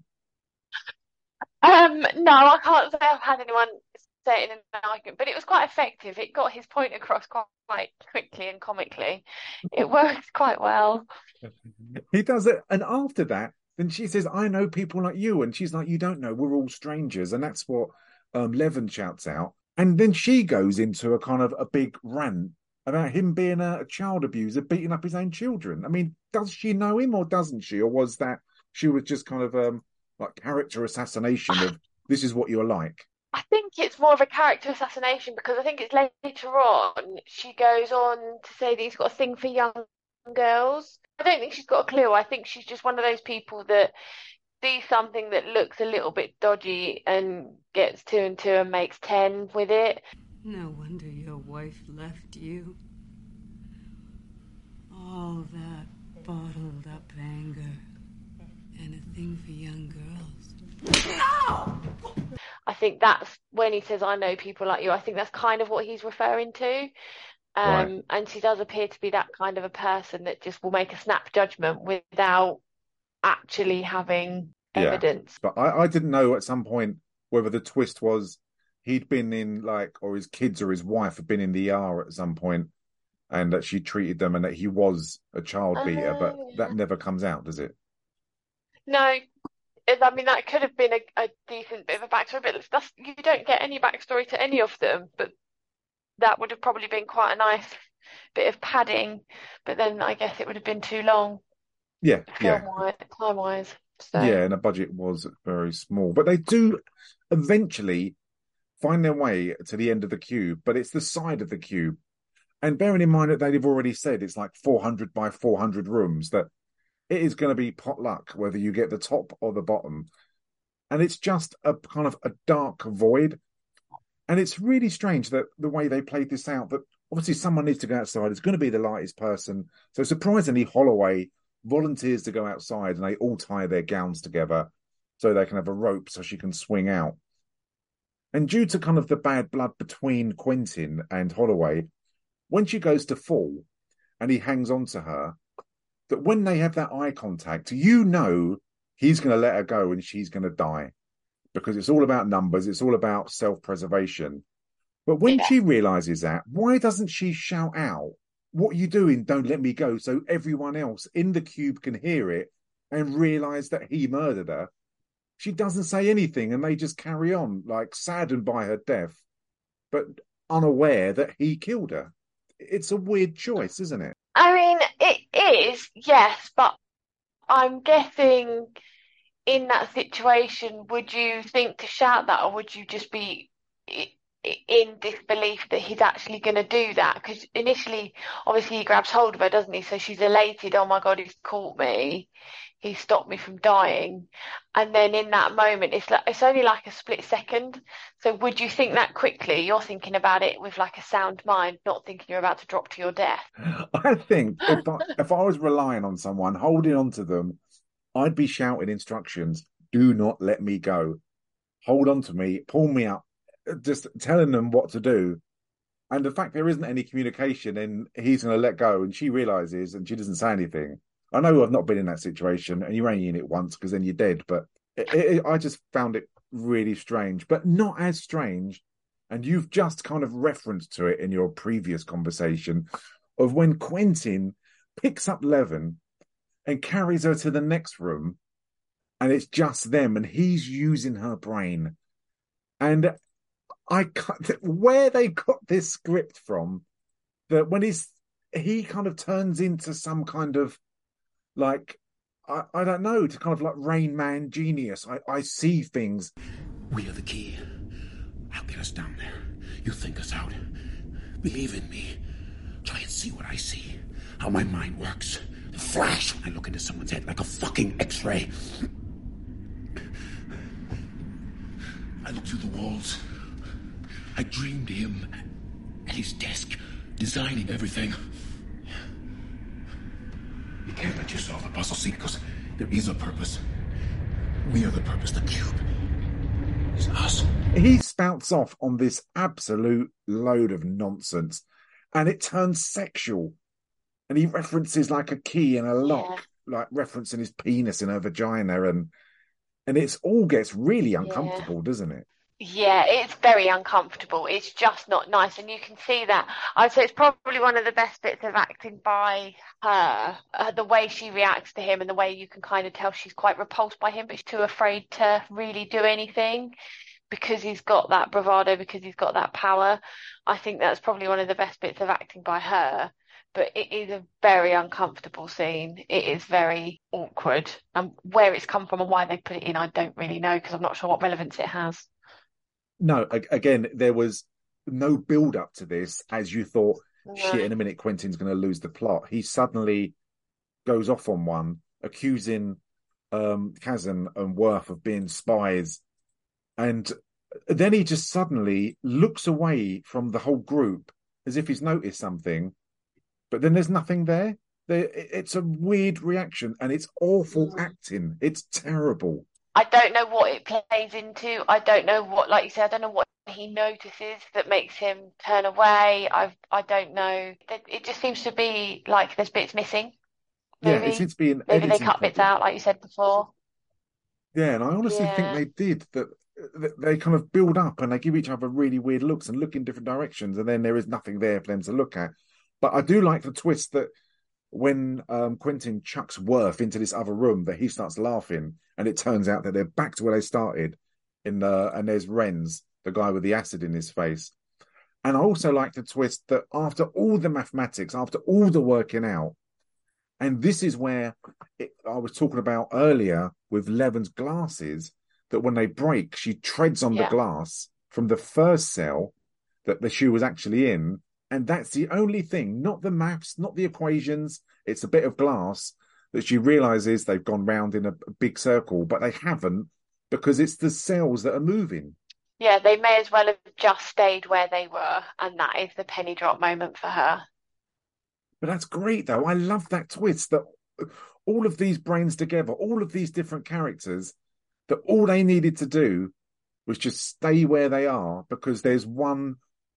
Um, no, I can't say I've had anyone say it in an argument, but it was quite effective. It got his point across quite quickly and comically. It worked quite well. He does it. And after that, then she says, I know people like you. And she's like, you don't know, we're all strangers. And that's what um, Levin shouts out. And then she goes into a kind of a big rant about him being a, a child abuser, beating up his own children. I mean, does she know him or doesn't she? Or was that she was just kind of um, like character assassination of this is what you're like? I think it's more of a character assassination because I think it's later on she goes on to say that he's got a thing for young girls. I don't think she's got a clue. I think she's just one of those people that sees something that looks a little bit dodgy and gets two and two and makes ten with it. No wonder your wife left you. All that bottled up anger and a thing for young girls. No! I think that's when he says, I know people like you. I think that's kind of what he's referring to. Um, right. And she does appear to be that kind of a person that just will make a snap judgment without actually having evidence. Yeah. But I, I didn't know at some point whether the twist was he'd been in, like, or his kids or his wife had been in the E R at some point and that she treated them and that he was a child beater, uh, but that never comes out, does it? No. I mean, that could have been a, a decent bit of a backstory, but that's, you don't get any backstory to any of them, but that would have probably been quite a nice bit of padding, but then I guess it would have been too long. Yeah, yeah. Time-wise. So. Yeah, and the budget was very small. But they do eventually find their way to the end of the cube, but it's the side of the cube. And bearing in mind that they've already said it's like four hundred by four hundred rooms, that it is going to be potluck, whether you get the top or the bottom. And it's just a kind of a dark void. And it's really strange that the way they played this out, that obviously someone needs to go outside. It's going to be the lightest person. So surprisingly, Holloway volunteers to go outside and they all tie their gowns together so they can have a rope so she can swing out. And due to kind of the bad blood between Quentin and Holloway, when she goes to fall and he hangs on to her, that when they have that eye contact, you know he's going to let her go and she's going to die because it's all about numbers. It's all about self-preservation. But when yeah. she realizes that, why doesn't she shout out, what are you doing? Don't let me go. So everyone else in the cube can hear it and realize that he murdered her. She doesn't say anything and they just carry on, like saddened by her death, but unaware that he killed her. It's a weird choice, isn't it? I mean, it is, yes, but I'm guessing in that situation, would you think to shout that, or would you just be in disbelief that he's actually going to do that? Because initially, obviously, he grabs hold of her, doesn't he? So she's elated. Oh my God, he's caught me. He stopped me from dying. And then in that moment, it's like it's only like a split second. So would you think that quickly? You're thinking about it with like a sound mind, not thinking you're about to drop to your death. I think if I, if I was relying on someone, holding on to them, I'd be shouting instructions. Do not let me go. Hold on to me. Pull me up. Just telling them what to do. And the fact there isn't any communication and he's going to let go and she realizes and she doesn't say anything. I know I've not been in that situation and you're only in it once because then you're dead. But it, it, I just found it really strange, but not as strange. And you've just kind of referenced to it in your previous conversation of when Quentin picks up Levin and carries her to the next room and it's just them and he's using her brain. And I can't, where they got this script from, that when he's, he kind of turns into some kind of like, I, I don't know, to kind of like Rain Man genius. I, I see things. We are the key. I'll get us down there. You think us out. Believe in me. Try and see what I see. How my mind works. The flash when I look into someone's head like a fucking X-ray. I look through the walls. I dreamed him at his desk, designing everything. You can't let yourself a puzzle, see, because there is a purpose. We are the purpose. The cube is us. He spouts off on this absolute load of nonsense, and it turns sexual. And he references like a key and a lock, yeah. like referencing his penis in her vagina, and and it's all gets really uncomfortable, yeah. doesn't it? Yeah, it's very uncomfortable. It's just not nice. And you can see that. I'd say it's probably one of the best bits of acting by her. Uh, the way she reacts to him and the way you can kind of tell she's quite repulsed by him, but she's too afraid to really do anything because he's got that bravado, because he's got that power. I think that's probably one of the best bits of acting by her. But it is a very uncomfortable scene. It is very awkward. And where it's come from and why they put it in, I don't really know, because I'm not sure what relevance it has. No, again, there was no build up to this as you thought, no. shit, in a minute, Quentin's going to lose the plot. He suddenly goes off on one, accusing um, Kazan and Worf of being spies. And then he just suddenly looks away from the whole group as if he's noticed something. But then there's nothing there. there it's a weird reaction and it's awful mm. acting. It's terrible. I don't know what it plays into. I don't know what, like you said, I don't know what he notices that makes him turn away. I I don't know. It just seems to be like there's bits missing. Maybe. Yeah, it seems to be an Maybe they cut bits out, like you said before. Yeah, and I honestly yeah. think they did that. They kind of build up and they give each other really weird looks and look in different directions, and then there is nothing there for them to look at. But I do like the twist that when um, Quentin chucks Worf into this other room, that he starts laughing, and it turns out that they're back to where they started. In the and there's Renz, the guy with the acid in his face. And I also like the twist that after all the mathematics, after all the working out, and this is where it, I was talking about earlier with Levin's glasses, that when they break, she treads on yeah. the glass from the first cell that the shoe was actually in. And that's the only thing, not the maths, not the equations. It's a bit of glass that she realizes they've gone round in a big circle, but they haven't, because it's the cells that are moving. Yeah, they may as well have just stayed where they were, and that is the penny drop moment for her. But that's great, though. I love that twist, that all of these brains together, all of these different characters, that all they needed to do was just stay where they are, because there's one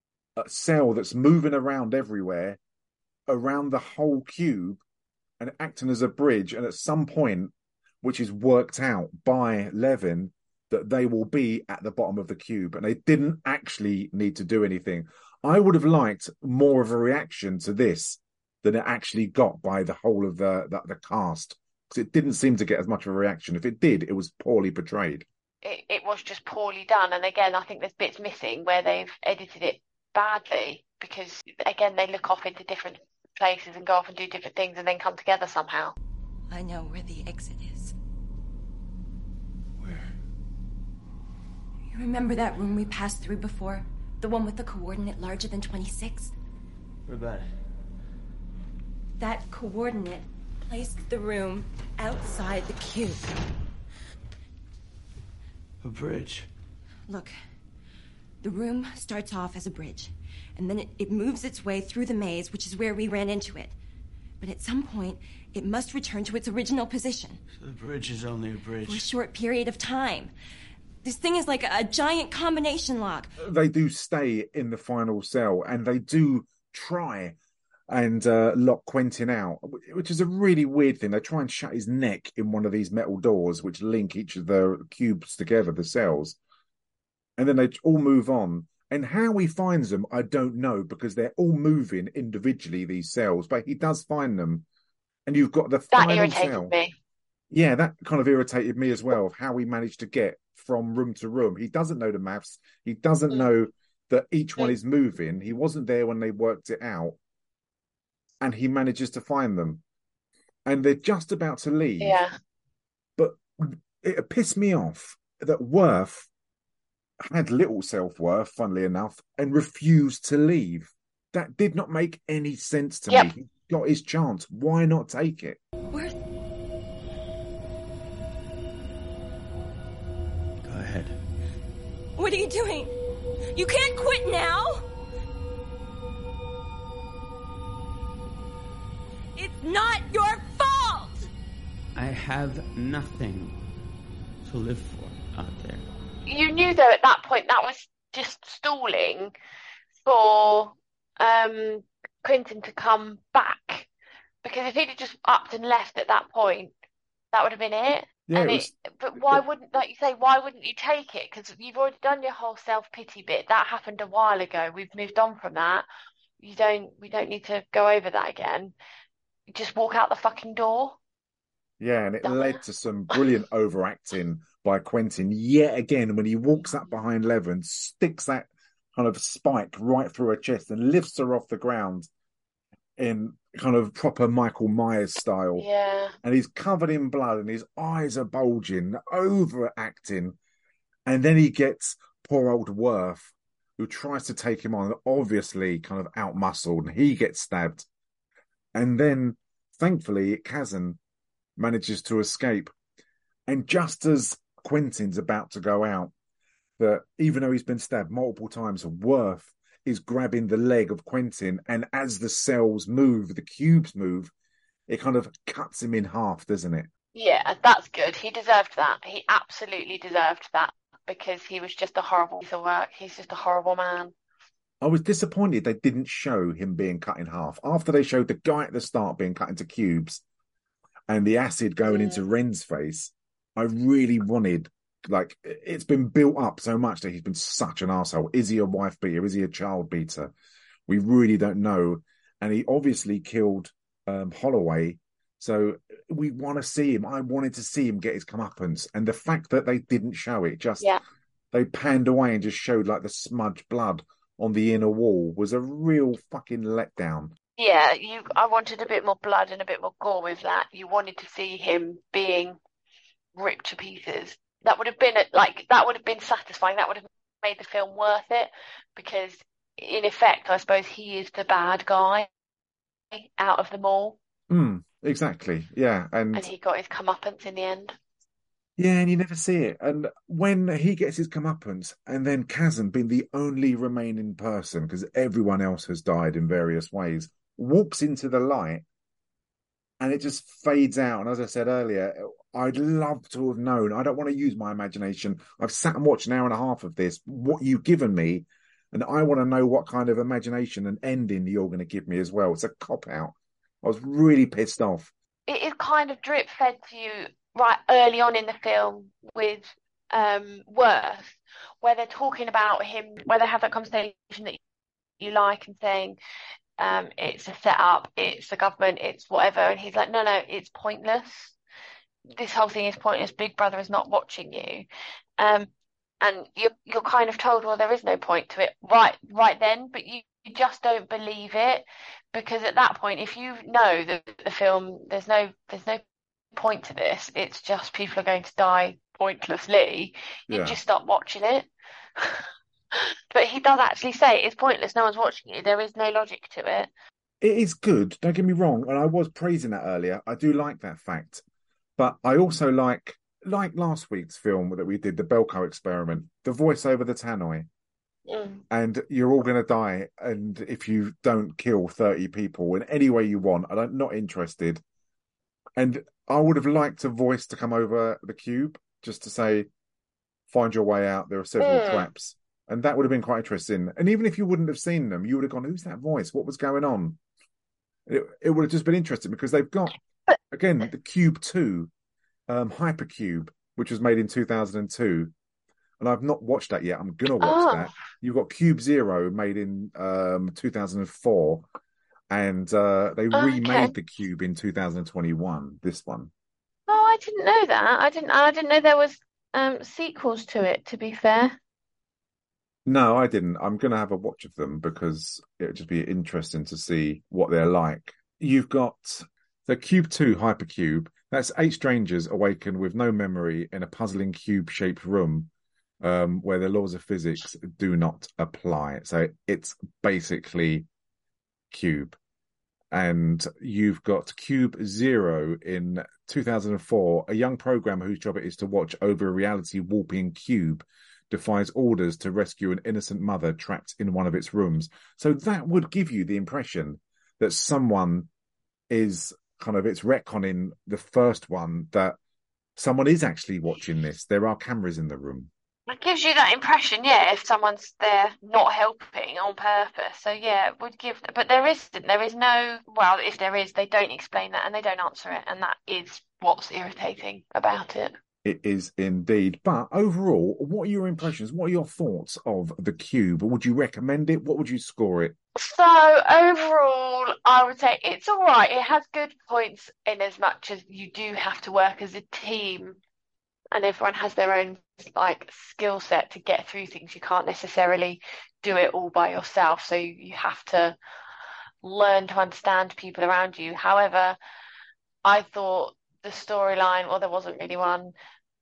cell that's moving around everywhere, around the whole cube, and acting as a bridge. And at some point, which is worked out by Levin, that they will be at the bottom of the cube, and they didn't actually need to do anything. I would have liked more of a reaction to this than it actually got by the whole of the the, the cast, because it didn't seem to get as much of a reaction. If it did, it was poorly portrayed. It, it was just poorly done, and again, I think there's bits missing where they've edited it badly, because again they look off into different places and go off and do different things and then come together somehow. I know where the exit is. Remember that room we passed through before? The one with the coordinate larger than twenty-six? What about it? That coordinate placed the room outside the cube. A bridge. Look, the room starts off as a bridge, and then it, it moves its way through the maze, which is where we ran into it. But at some point, it must return to its original position. So the bridge is only a bridge. For a short period of time. This thing is like a, a giant combination lock. They do stay in the final cell, and they do try and uh, lock Quentin out, which is a really weird thing. They try and shut his neck in one of these metal doors, which link each of the cubes together, the cells. And then they all move on. And how he finds them, I don't know, because they're all moving individually, these cells. But he does find them. And you've got the That final irritated cell. me. Yeah, that kind of irritated me as well, of how he managed to get from room to room. He doesn't know the maths. He doesn't mm. know that each one mm. is moving. He wasn't there when they worked it out. And he manages to find them. And they're just about to leave. Yeah. But it pissed me off that Worf had little self-worth, funnily enough, and refused to leave. That did not make any sense to yep. me. He got his chance. Why not take it? Worf. Go ahead. What are you doing? You can't quit now! It's not your fault! I have nothing to live for out there. You knew, though, at that point, that was just stalling for um, Quentin to come back. Because if he'd have just upped and left at that point, that would have been it. Yeah, and it was... it, but why wouldn't, like you say, why wouldn't you take it? Because you've already done your whole self-pity bit. That happened a while ago. We've moved on from that. You don't. We don't need to go over that again. You just walk out the fucking door. Yeah, and it led to some brilliant overacting by Quentin yet again when he walks up behind Levin, sticks that kind of spike right through her chest and lifts her off the ground in kind of proper Michael Myers style. Yeah. And he's covered in blood and his eyes are bulging, overacting. And then he gets poor old Worf, who tries to take him on, obviously kind of out-muscled, and he gets stabbed. And then, thankfully, Kazan manages to escape. And just as Quentin's about to go out, that even though he's been stabbed multiple times, Worf is grabbing the leg of Quentin, and as the cells move, the cubes move, it kind of cuts him in half, doesn't it? Yeah, that's good. He deserved that. He absolutely deserved that, because he was just a horrible piece of work. He's just a horrible man. I was disappointed they didn't show him being cut in half. After they showed the guy at the start being cut into cubes and the acid going mm. into Ren's face, I really wanted, like, it's been built up so much that he's been such an arsehole. Is he a wife beater? Is he a child beater? We really don't know. And he obviously killed um, Holloway. So we want to see him. I wanted to see him get his comeuppance. And the fact that they didn't show it, just yeah. they panned away and just showed like the smudged blood on the inner wall, was a real fucking letdown. Yeah, you. I wanted a bit more blood and a bit more gore with that. You wanted to see him being ripped to pieces. That would have been like that would have been satisfying. That would have made the film worth it, because in effect, I suppose he is the bad guy out of them all. Mm, exactly. Yeah, and and he got his comeuppance in the end. Yeah, and you never see it. And when he gets his comeuppance, and then Kazan, being the only remaining person, because everyone else has died in various ways, walks into the light, and it just fades out. And as I said earlier, I'd love to have known. I don't want to use my imagination. I've sat and watched an hour and a half of this, what you've given me, and I want to know what kind of imagination and ending you're going to give me as well. It's a cop-out. I was really pissed off. It is kind of drip-fed to you right early on in the film with um, Worf, where they're talking about him, where they have that conversation that you like and saying, um, it's a setup, it's the government, it's whatever. And he's like, no, no, it's pointless. This whole thing is pointless. Big Brother is not watching you. Um, and you're, you're kind of told, well, there is no point to it right right then, but you, you just don't believe it, because at that point, if you know that the film, there's no there's no point to this, it's just people are going to die pointlessly, you Yeah. just stop watching it. But he does actually say it's pointless. No one's watching you. There is no logic to it. It is good, don't get me wrong, and I was praising that earlier. I do like that fact. But I also like, like last week's film that we did, the Belko experiment, the voice over the tannoy. Mm. And you're all going to die, and if you don't kill thirty people in any way you want, and I'm not interested. And I would have liked a voice to come over the cube just to say, find your way out, there are several Mm. traps. And that would have been quite interesting. And even if you wouldn't have seen them, you would have gone, who's that voice? What was going on? It, it would have just been interesting because they've got, again, the Cube two, um, Hypercube, which was made in two thousand two. And I've not watched that yet. I'm going to watch Oh. that. You've got Cube Zero made in um, two thousand four. And uh, they Okay. remade the Cube in two thousand twenty-one, this one. Oh, I didn't know that. I didn't. I didn't know there was um sequels to it. To be fair. No, I didn't. I'm going to have a watch of them because it would just be interesting to see what they're like. You've got the Cube two Hypercube. That's eight strangers awakened with no memory in a puzzling cube-shaped room um, where the laws of physics do not apply. So it's basically Cube. And you've got Cube Zero in two thousand four, a young programmer whose job it is to watch over a reality warping cube defies orders to rescue an innocent mother trapped in one of its rooms. So that would give you the impression that someone is kind of, it's retconning the first one, that someone is actually watching this. There are cameras in the room. It gives you that impression, yeah, if someone's there not helping on purpose. So yeah, it would give, but there isn't. There is no, well, if there is, they don't explain that and they don't answer it, and that is what's irritating about it. It is indeed. But overall, what are your impressions? What are your thoughts of the Cube? Would you recommend it? What would you score it? So overall, I would say it's all right. It has good points in as much as you do have to work as a team, and everyone has their own like skill set to get through things. You can't necessarily do it all by yourself, so you, you have to learn to understand people around you. However, I thought the storyline, well, there wasn't really one.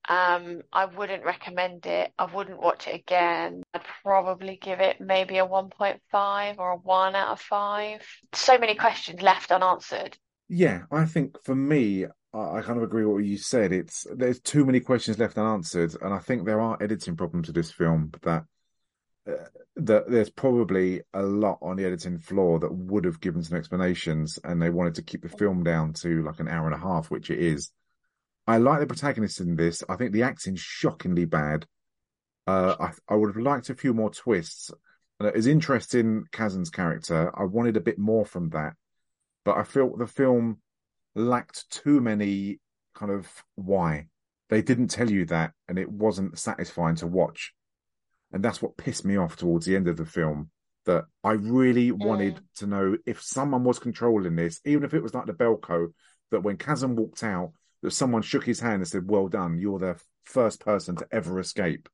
Um, I wouldn't recommend it. I wouldn't watch it again. I'd probably give it maybe a one point five or a one out of five. So many questions left unanswered. Yeah, I think for me, I, I kind of agree with what you said. It's there's too many questions left unanswered, and I think there are editing problems with this film. That uh, that there's probably a lot on the editing floor that would have given some explanations, and they wanted to keep the film down to like an hour and a half, which it is. I like the protagonist in this. I think the acting's shockingly bad. Uh, I, I would have liked a few more twists. Uh, as interesting Kazan's character, I wanted a bit more from that. But I felt the film lacked too many kind of why. They didn't tell you that, and it wasn't satisfying to watch. And that's what pissed me off towards the end of the film, that I really wanted Mm. to know if someone was controlling this, even if it was like the Belko, that when Kazan walked out, that someone shook his hand and said, well done, you're the first person to ever escape.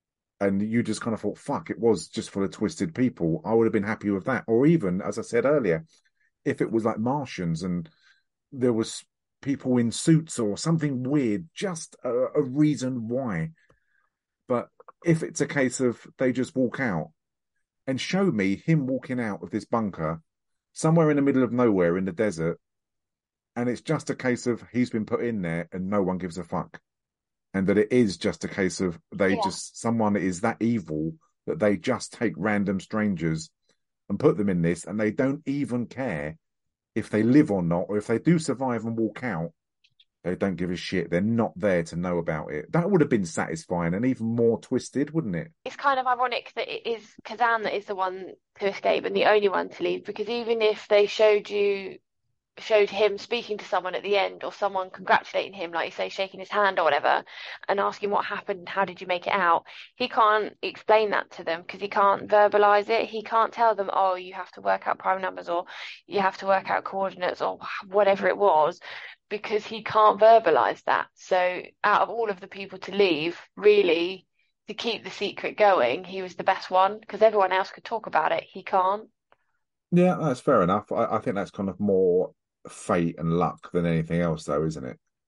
And you just kind of thought, fuck, it was just full of twisted people. I would have been happy with that. Or even, as I said earlier, if it was like Martians and there was people in suits or something weird, just a, a reason why. But if it's a case of they just walk out, and show me him walking out of this bunker somewhere in the middle of nowhere in the desert, and it's just a case of he's been put in there and no one gives a fuck. And that it is just a case of they Yeah. just, someone is that evil that they just take random strangers and put them in this, and they don't even care if they live or not, or if they do survive and walk out, they don't give a shit. They're not there to know about it. That would have been satisfying and even more twisted, wouldn't it? It's kind of ironic that it is Kazan that is the one to escape and the only one to leave, because even if they showed you showed him speaking to someone at the end, or someone congratulating him, like you say, shaking his hand or whatever, and asking what happened, how did you make it out, he can't explain that to them because he can't verbalize it. He can't tell them, oh, you have to work out prime numbers, or you have to work out coordinates, or whatever it was, because he can't verbalize that. So out of all of the people to leave, really, to keep the secret going, he was the best one, because everyone else could talk about it. He can't. Yeah, that's fair enough. I, I think that's kind of more fate and luck than anything else, though, isn't it?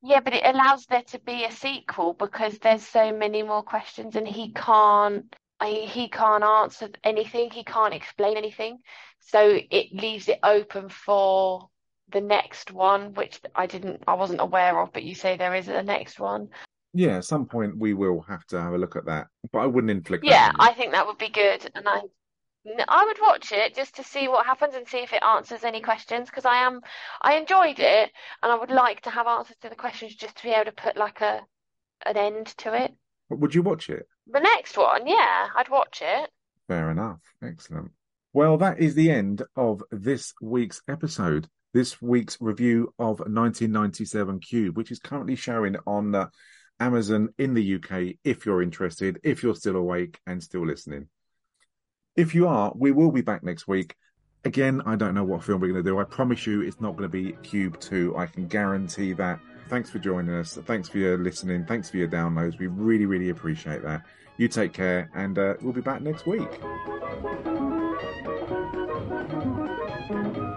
Yeah, but it allows there to be a sequel because there's so many more questions, and he can't I, he can't answer anything. He can't explain anything. So it leaves it open for the next one, which I didn't, I wasn't aware of, but you say there is a next one. Yeah, at some point we will have to have a look at that, but I wouldn't inflict Yeah, that on you. I think that would be good, and I I would watch it just to see what happens and see if it answers any questions, because I am I enjoyed it, and I would like to have answers to the questions just to be able to put like a an end to it. But would you watch it? The next one, yeah, I'd watch it. Fair enough. Excellent. Well, that is the end of this week's episode. This week's review of nineteen ninety-seven Cube, which is currently showing on uh, Amazon in the U K, if you're interested, if you're still awake and still listening. If you are, we will be back next week. Again, I don't know what film we're going to do. I promise you it's not going to be Cube two. I can guarantee that. Thanks for joining us. Thanks for your listening. Thanks for your downloads. We really, really appreciate that. You take care, and uh, we'll be back next week.